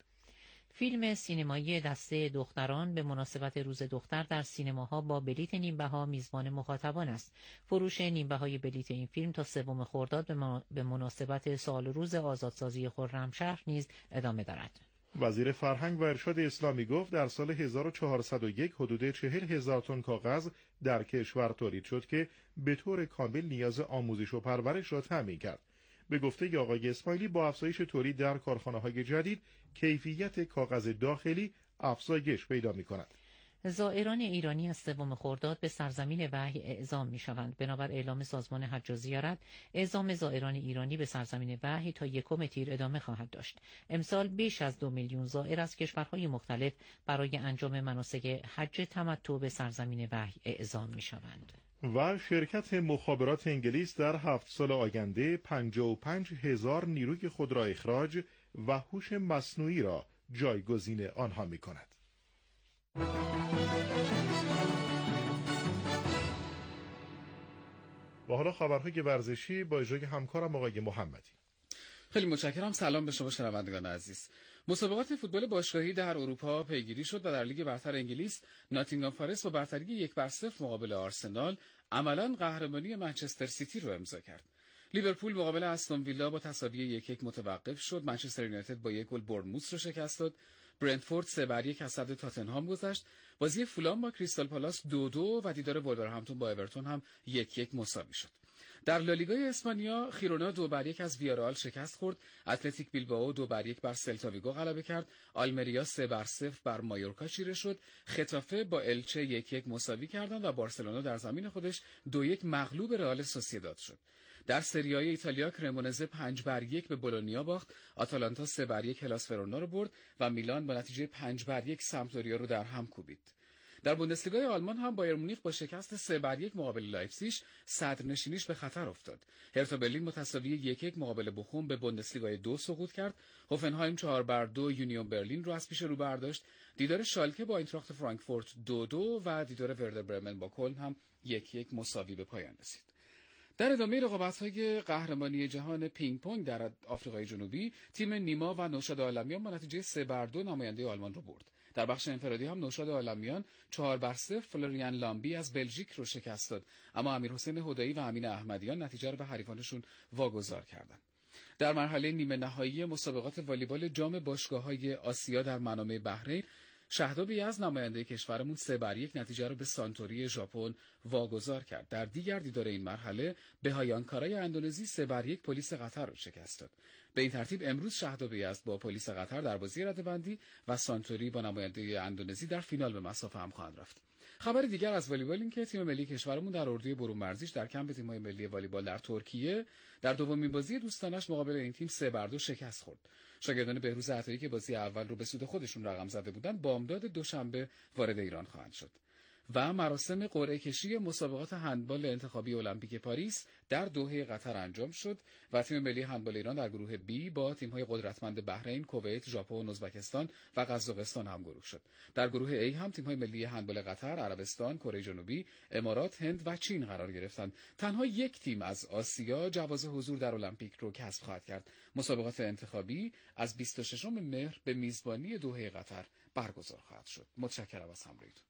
فیلم سینمایی دسته دختران به مناسبت روز دختر در سینماها با بلیت نیمبها میزبان مخاطبان است. فروش نیمبهای بلیت این فیلم تا سوم خرداد به مناسبت سال روز آزادسازی خرمشهر نیز ادامه دارد. وزیر فرهنگ و ارشاد اسلامی گفت در سال هزار و چهارصد و یک حدود چهل هزار تن کاغذ در کشور تولید شد که به طور کامل نیاز آموزش و پرورش را تامین کرد. به گفته آقای اسماعیلی با افزایش تولید در کارخانه‌های جدید کیفیت کاغذ داخلی افزایش پیدا می‌کند. زائران ایرانی از سوم خرداد به سرزمین وحی اعزام می‌شوند. بنابر اعلام سازمان حج و زیارت، اعزام زائران ایرانی به سرزمین وحی تا یکم تیر ادامه خواهد داشت. امسال بیش از دو میلیون زائر از کشورهای مختلف برای انجام مناسک حج تمتع به سرزمین وحی اعزام می‌شوند. و شرکت مخابرات انگلیس در هفت سال آینده پنجاه و پنج هزار نیروی خود را اخراج و هوش مصنوعی را جایگزین آنها می‌کند. و حالا خبرهای ورزشی با اجرای همکارم آقای محمدی. خیلی متشکرم. سلام به شما شنوندگان عزیز. مسابقات فوتبال باشگاهی در اروپا پیگیری شد و در لیگ برتر انگلیس ناتینگهام فارست با برتری یک بر صفر مقابل آرسنال عملاً قهرمانی منچستر سیتی رو امضا کرد. لیورپول مقابل استون ویلا با تساوی یک یک متوقف شد. منچستر یونایتد با یک گل بورنموث رو شکست داد. برنتفورد سه بر یک از صد تاتنهام گذشت. بازی فولام با کریستال پالاس دو دو و دیدار وولورهمپتون با اورتون هم یک یک مساوی شد. در لالیگای اسپانیا خیرونا دو بر یک از ویارال شکست خورد. اتلتیک بیلبائو دو بر یک بر سلتا ویگو غلبه کرد. آلمریا سه بر صفر بر مایورکا چیره شد. خطافه با الچه یک یک مساوی کردند و بارسلونا در زمین خودش دو یک مغلوب رئال سوسییداد شد. در سری آ ایتالیا کرمونزه پنج بر یک به بولونیا باخت. آتالانتا سه بر یک هلاس ورونا رو برد و میلان با نتیجه پنج بر یک سمپدوریا رو در هم کوبید. در بوندسلیگای آلمان هم بایر مونیخ با شکست سه بر یک مقابل لایپزیگ صدرنشینیش به خطر افتاد. هرتا برلین متساوی یک یک مقابل بوخوم به بوندسلیگای دو سقوط کرد. هوفنهایم چهار بر دو یونیون برلین رو از پیش رو برداشت. دیدار شالکه با اینتراخت فرانکفورت دو دو و دیدار وردر برمن با کلن هم یک یک مساوی به پایان رسید. در ادامه رقابت‌های قهرمانی جهان پینگ پونگ در آفریقای جنوبی، تیم نیما و نوشاد عالمیان با نتیجه سه بر دو نماینده آلمان رو برد. در بخش انفرادی هم نوشاد عالمیان چهار بر صفر فلوریان لامبی از بلژیک رو شکست داد، اما امیرحسین هدایی و امین احمدیان نتیجه رو به حریفانشون واگذار کردند. در مرحله نیمه نهایی مسابقات والیبال جام باشگاه‌های آسیا در منامه بحرین، شهداب یزد نماینده کشورمون سه بر یک نتیجه رو به سانتوری ژاپن واگذار کرد. در دیگر دیدار این مرحله بهایانکارای اندونزی سه بر یک پلیس قطر رو شکست داد. به این ترتیب امروز شهداب یزد با پلیس قطر در بازی رده‌بندی و سانتوری با نماینده اندونزی در فینال به مسافه هم خواهند رفت. خبر دیگر از والیبال این که تیم ملی کشورمون در اردوی برون مرزیش در کمپ تیم‌های ملی والیبال در ترکیه در دومین بازی دوستانش مقابل این تیم سه بر دو شکست خورد. شاگردان بهروز عطایی که بازی اول رو به سود خودشون رقم زده بودند، بامداد دوشنبه وارد ایران خواهند شد. و مراسم قرعه کشی مسابقات هندبال انتخابی المپیک پاریس در دوحه قطر انجام شد و تیم ملی هندبال ایران در گروه بی با تیم‌های قدرتمند بحرین، کویت، ژاپن، ازبکستان و قزاقستان همگروه شد. در گروه ای هم تیم‌های ملی هندبال قطر، عربستان، کره جنوبی، امارات، هند و چین قرار گرفتند. تنها یک تیم از آسیا جواز حضور در المپیک رو کسب خواهد کرد. مسابقات انتخابی از بیست و ششم مهر به میزبانی دوحه قطر برگزار خواهد شد. متشکرم از همراهیتون.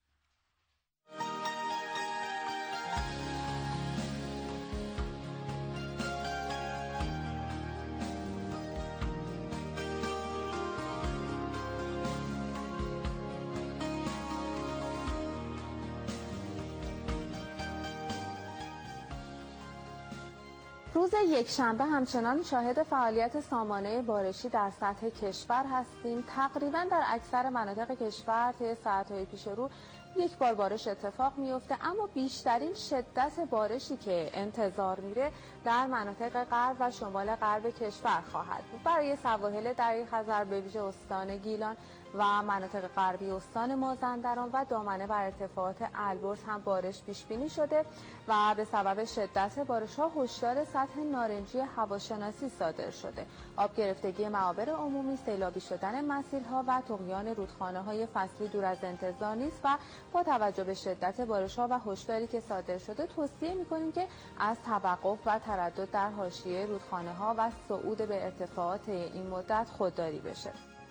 روز یکشنبه همچنان شاهد فعالیت سامانه بارشی در سطح کشور هستیم. تقریبا در اکثر مناطق کشور طی ساعت‌های پیش رو یک بار بارش اتفاق میفته، اما بیشترین شدت بارشی که انتظار میره در مناطق غرب و شمال غرب کشور خواهد بود. برای سواحل دره خزر به ویژه استان گیلان و مناطق غربی استان مازندران و دامنه بر ارتفاعات البرز هم بارش پیش بینی شده و به سبب شدت بارش ها هشدار سطح نارنجی هواشناسی صادر شده. آب گرفتگی معابر عمومی، سیلابی شدن مسیرها و طغیان رودخانه های فصلی دور از انتظار نیست و با توجه به شدت بارش ها و هشداری که صادر شده توصیه می‌کنیم که از توقف و تردد در حاشیه رودخانه ها و صعود به ارتفاعات این مدت خودداری بشه.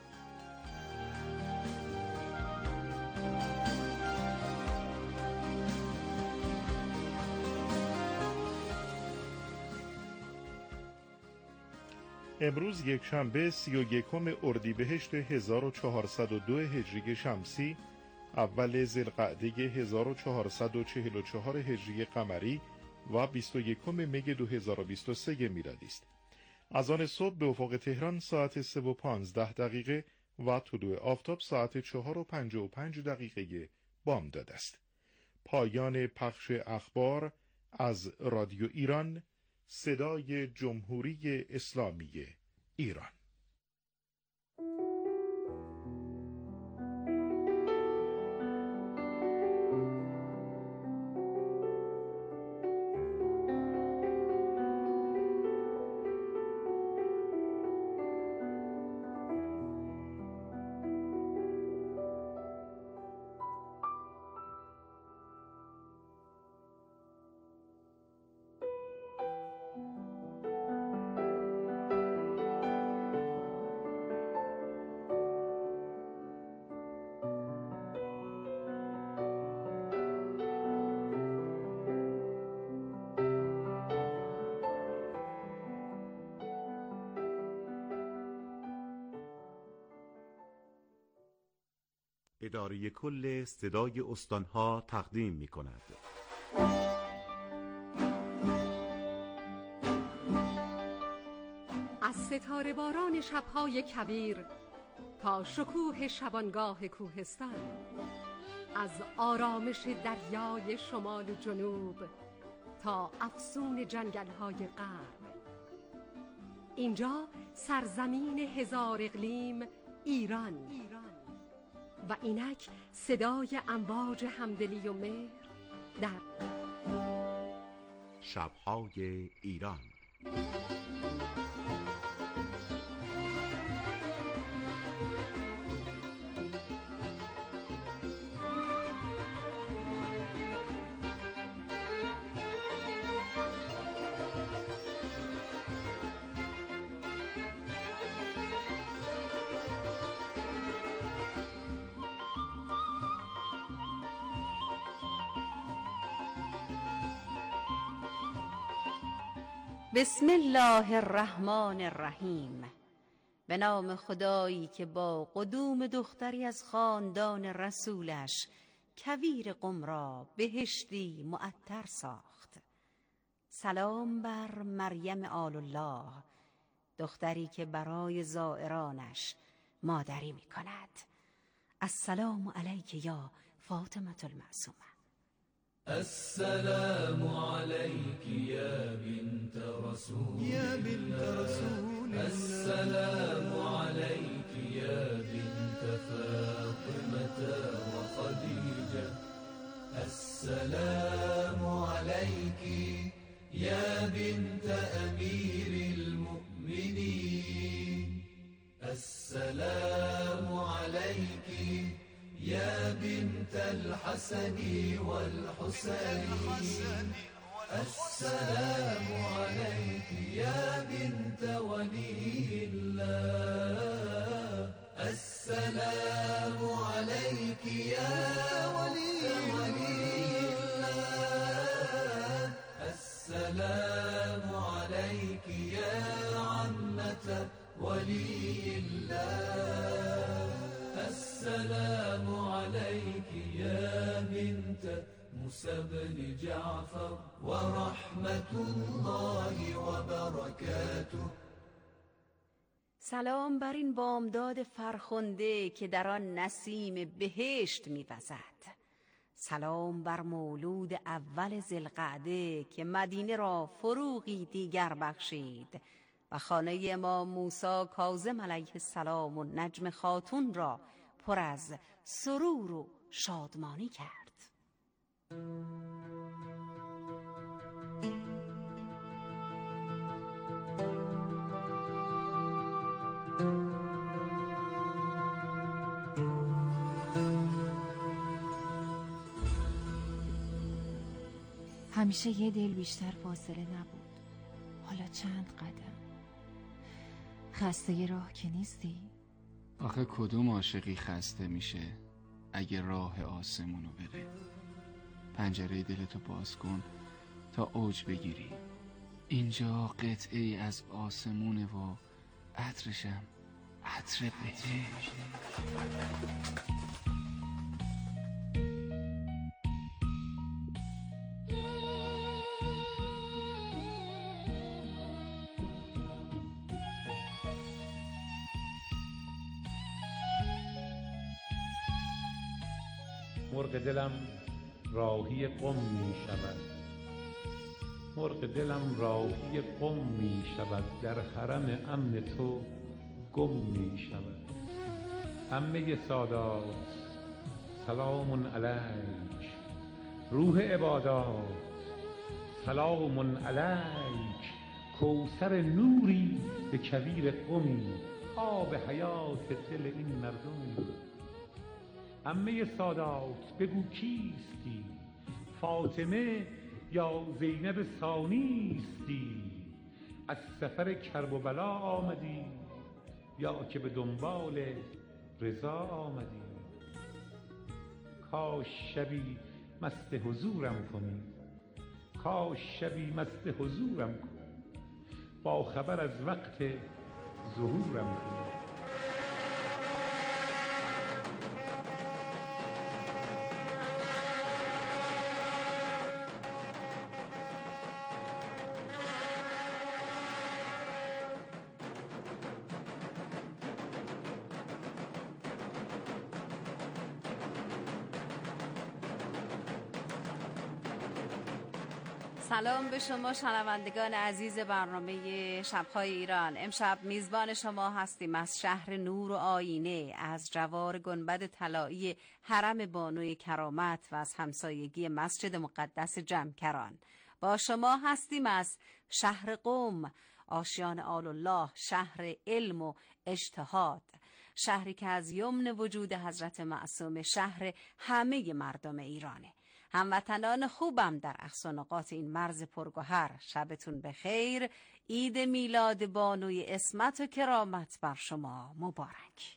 امروز یکشنبه سی و یکم اردیبهشت هزار و چهارصد و دو هجری شمسی، اول ذوالقعده هزار و چهارصد و چهل و چهار هجری قمری و بیست و یکم می دو هزار و بیست و سه میلادی است. از آن صبح به افق تهران ساعت سه و پانزده دقیقه و طلوع آفتاب ساعت چهار و پنجاه و پنج دقیقه بامداد است. پایان پخش اخبار از رادیو ایران، صدای جمهوری اسلامی ایران. اداره کل صدای استانها تقدیم می کند. از ستاره باران شبهای کویر تا شکوه شبانگاه کوهستان، از آرامش دریای شمال و جنوب تا افسون جنگل‌های غرب، اینجا سرزمین هزار اقلیم ایران و اینک صدای امواج همدلی و مهر در شب‌های ایران. بسم الله الرحمن الرحیم. به نام خدایی که با قدوم دختری از خاندان رسولش کویر قم را بهشتی معطر ساخت. سلام بر مریم آل الله، دختری که برای زائرانش مادری می کند. السلام علیک یا فاطمه المعصومه. السلام عليك يا بنت رسول يا بنت رسول السلام عليك يا بنت فاطمة وخديجة السلام عليك يا بنت أمير المؤمنين السلام عليك يا بنت الحسن والحسين السلام عليك يا بنت ولي الله السلام عليك يا ولي الله السلام عليك يا عمة ولي الله السلام عليك يا بنت موسى بن جعفر ورحمة الله وبركاته. سلام بر این بامداد فرخنده که در آن نسیم بهشت می‌وزد. سلام بر مولود اول ذوالقعده که مدینه را فروغی دیگر بخشید و خانه امام موسی کاظم علیه السلام و نجم خاتون را پر از سرور و شادمانی کرد. همیشه یه دل بیشتر فاصله نبود، حالا چند قدم. خسته ی راه که نیستی؟ آخه کدوم عاشقی خسته میشه اگه راه آسمونو بره؟ پنجره دلتو باز کن تا اوج بگیری. اینجا قطعه ای از آسمونه و عطرشم عطر بهشت. مرغ دلم راهی قم می شود، مرغ دلم راهی قم می شود، در حرم امن تو گم می شود. عمه سادات سلام علیک، روح عبادات سلام علیک، کوثر نوری به کویر قمی، آب حیات دل این مردمی. عمه سادات بگو کیستی، فاطمه یا زینب ثانیستی، از سفر کرب و بلا آمدی یا که به دنبال رضا آمدی؟ کاش شبی مست حضورم کنی، کاش شبی مست حضورم کنی، با خبر از وقت ظهورم کنی. سلام به شما شنوندگان عزیز برنامه شب‌های ایران. امشب میزبان شما هستیم از شهر نور و آینه، از جوار گنبد طلایی حرم بانوی کرامت و از همسایگی مسجد مقدس جمکران. با شما هستیم از شهر قم، آشیان آل الله، شهر علم و اجتهاد، شهری که از یمن وجود حضرت معصوم شهر همه مردم ایرانه. هموطنان خوبم در اقصانقاط این مرز پرگوهر، شبتون بخیر. عید میلاد بانوی عصمت و کرامت بر شما مبارک.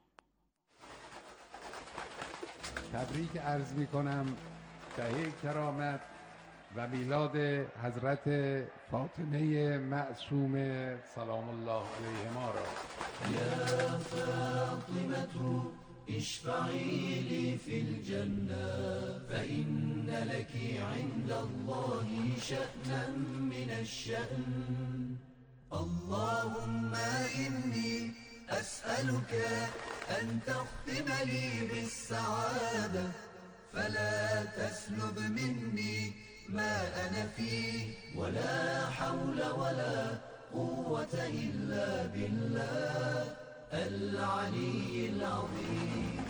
تبریک عرض می کنم دهه کرامت و میلاد حضرت فاطمه معصوم سلام الله علیهما را. یا فاطمة اشفعي لي في الجنة فإن لك عند الله شأنا من الشأن. اللهم إني أسألك أن تختم لي بالسعادة فلا تسلب مني ما أنا فيه ولا حول ولا قوة إلا بالله العلي العظيم.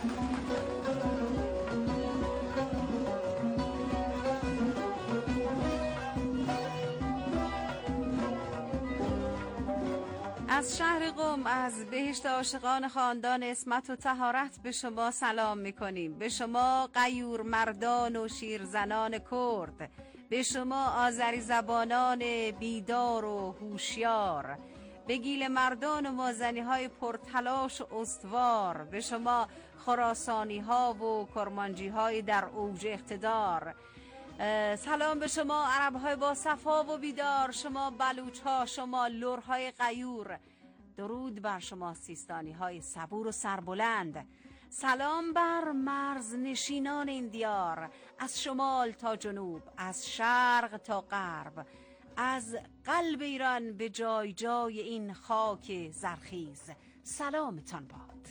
از شهر قم، از بهشت عاشقان خاندان عصمت و طهارت به شما سلام میکنیم. به شما غیور مردان و شیرزنان کرد، به شما آذری زبانان بیدار و هوشیار، به گیل مردان و مازنی های پرتلاش و استوار، به شما خراسانی ها و کرمانجی های در اوج اقتدار. سلام به شما عرب های با صفا و بیدار، شما بلوچ ها، شما لور های غیور. درود بر شما سیستانی های صبور و سربلند. سلام بر مرز نشینان این دیار، از شمال تا جنوب، از شرق تا غرب، از قلب ایران به جای جای این خاک زرخیز. سلامتان باد.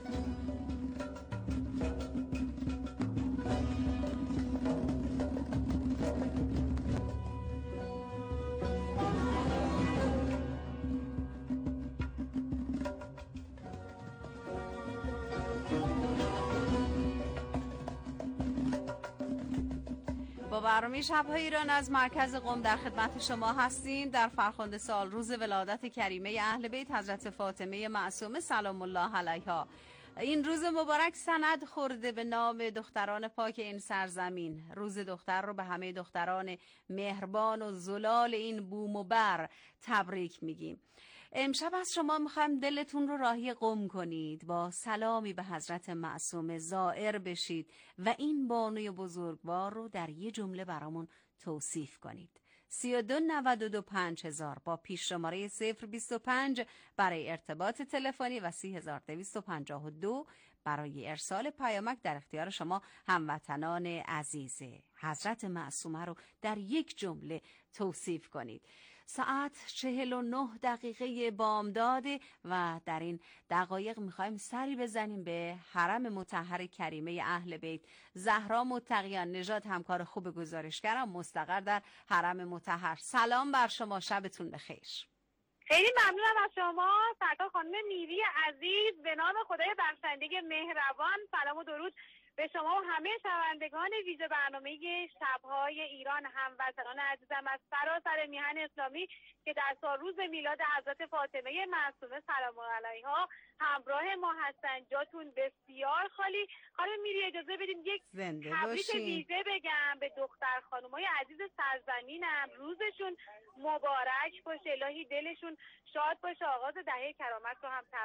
با برنامه شب‌های ایران از مرکز قم در خدمت شما هستیم. در فرخنده سال روز ولادت کریمه اهل بیت حضرت فاطمه معصومه سلام الله علیها، این روز مبارک سند خورده به نام دختران پاک این سرزمین. روز دختر رو به همه دختران مهربان و زلال این بوم و بر تبریک میگیم. امشب از شما میخوایم دلتون رو راهی قم کنید، با سلامی به حضرت معصومه زائر بشید و این بانوی بزرگوار رو در یه جمله برامون توصیف کنید. سی و دو نود و دو پنج هزار با پیش شماره صفر بیست و پنج برای ارتباط تلفنی و سی هزار دویست و پنجاه و دو برای ارسال پیامک در اختیار شما هموطنان عزیز. حضرت معصومه رو در یک جمله توصیف کنید. ساعت چهل و نه دقیقه بامداد و در این دقایق میخوایم سری بزنیم به حرم مطهر کریمه اهل بیت. زهرا متقیان نژاد همکار خوب گزارشگرم مستقر در حرم مطهر. سلام بر شما، شبتون بخیر. خیلی ممنونم از شما سرکار خانم میری عزیز. به نام خدای بخشنده مهربان سلام و درود به شما و همه شنوندگان ویژه برنامه شب‌های ایران، هموطنان عزیزم از سراسر میهن اسلامی که در سال روز میلاد حضرت فاطمه معصومه سلام علیها همراه ما هستن. جاتون بسیار خالی. خانم میری اجازه بدیم یک تبریک ویژه بگم به دختر خانمای عزیز سرزمینم. روزشون مبارک باشه، الهی دلشون شاد باشه. آغاز دهه کرامت رو هم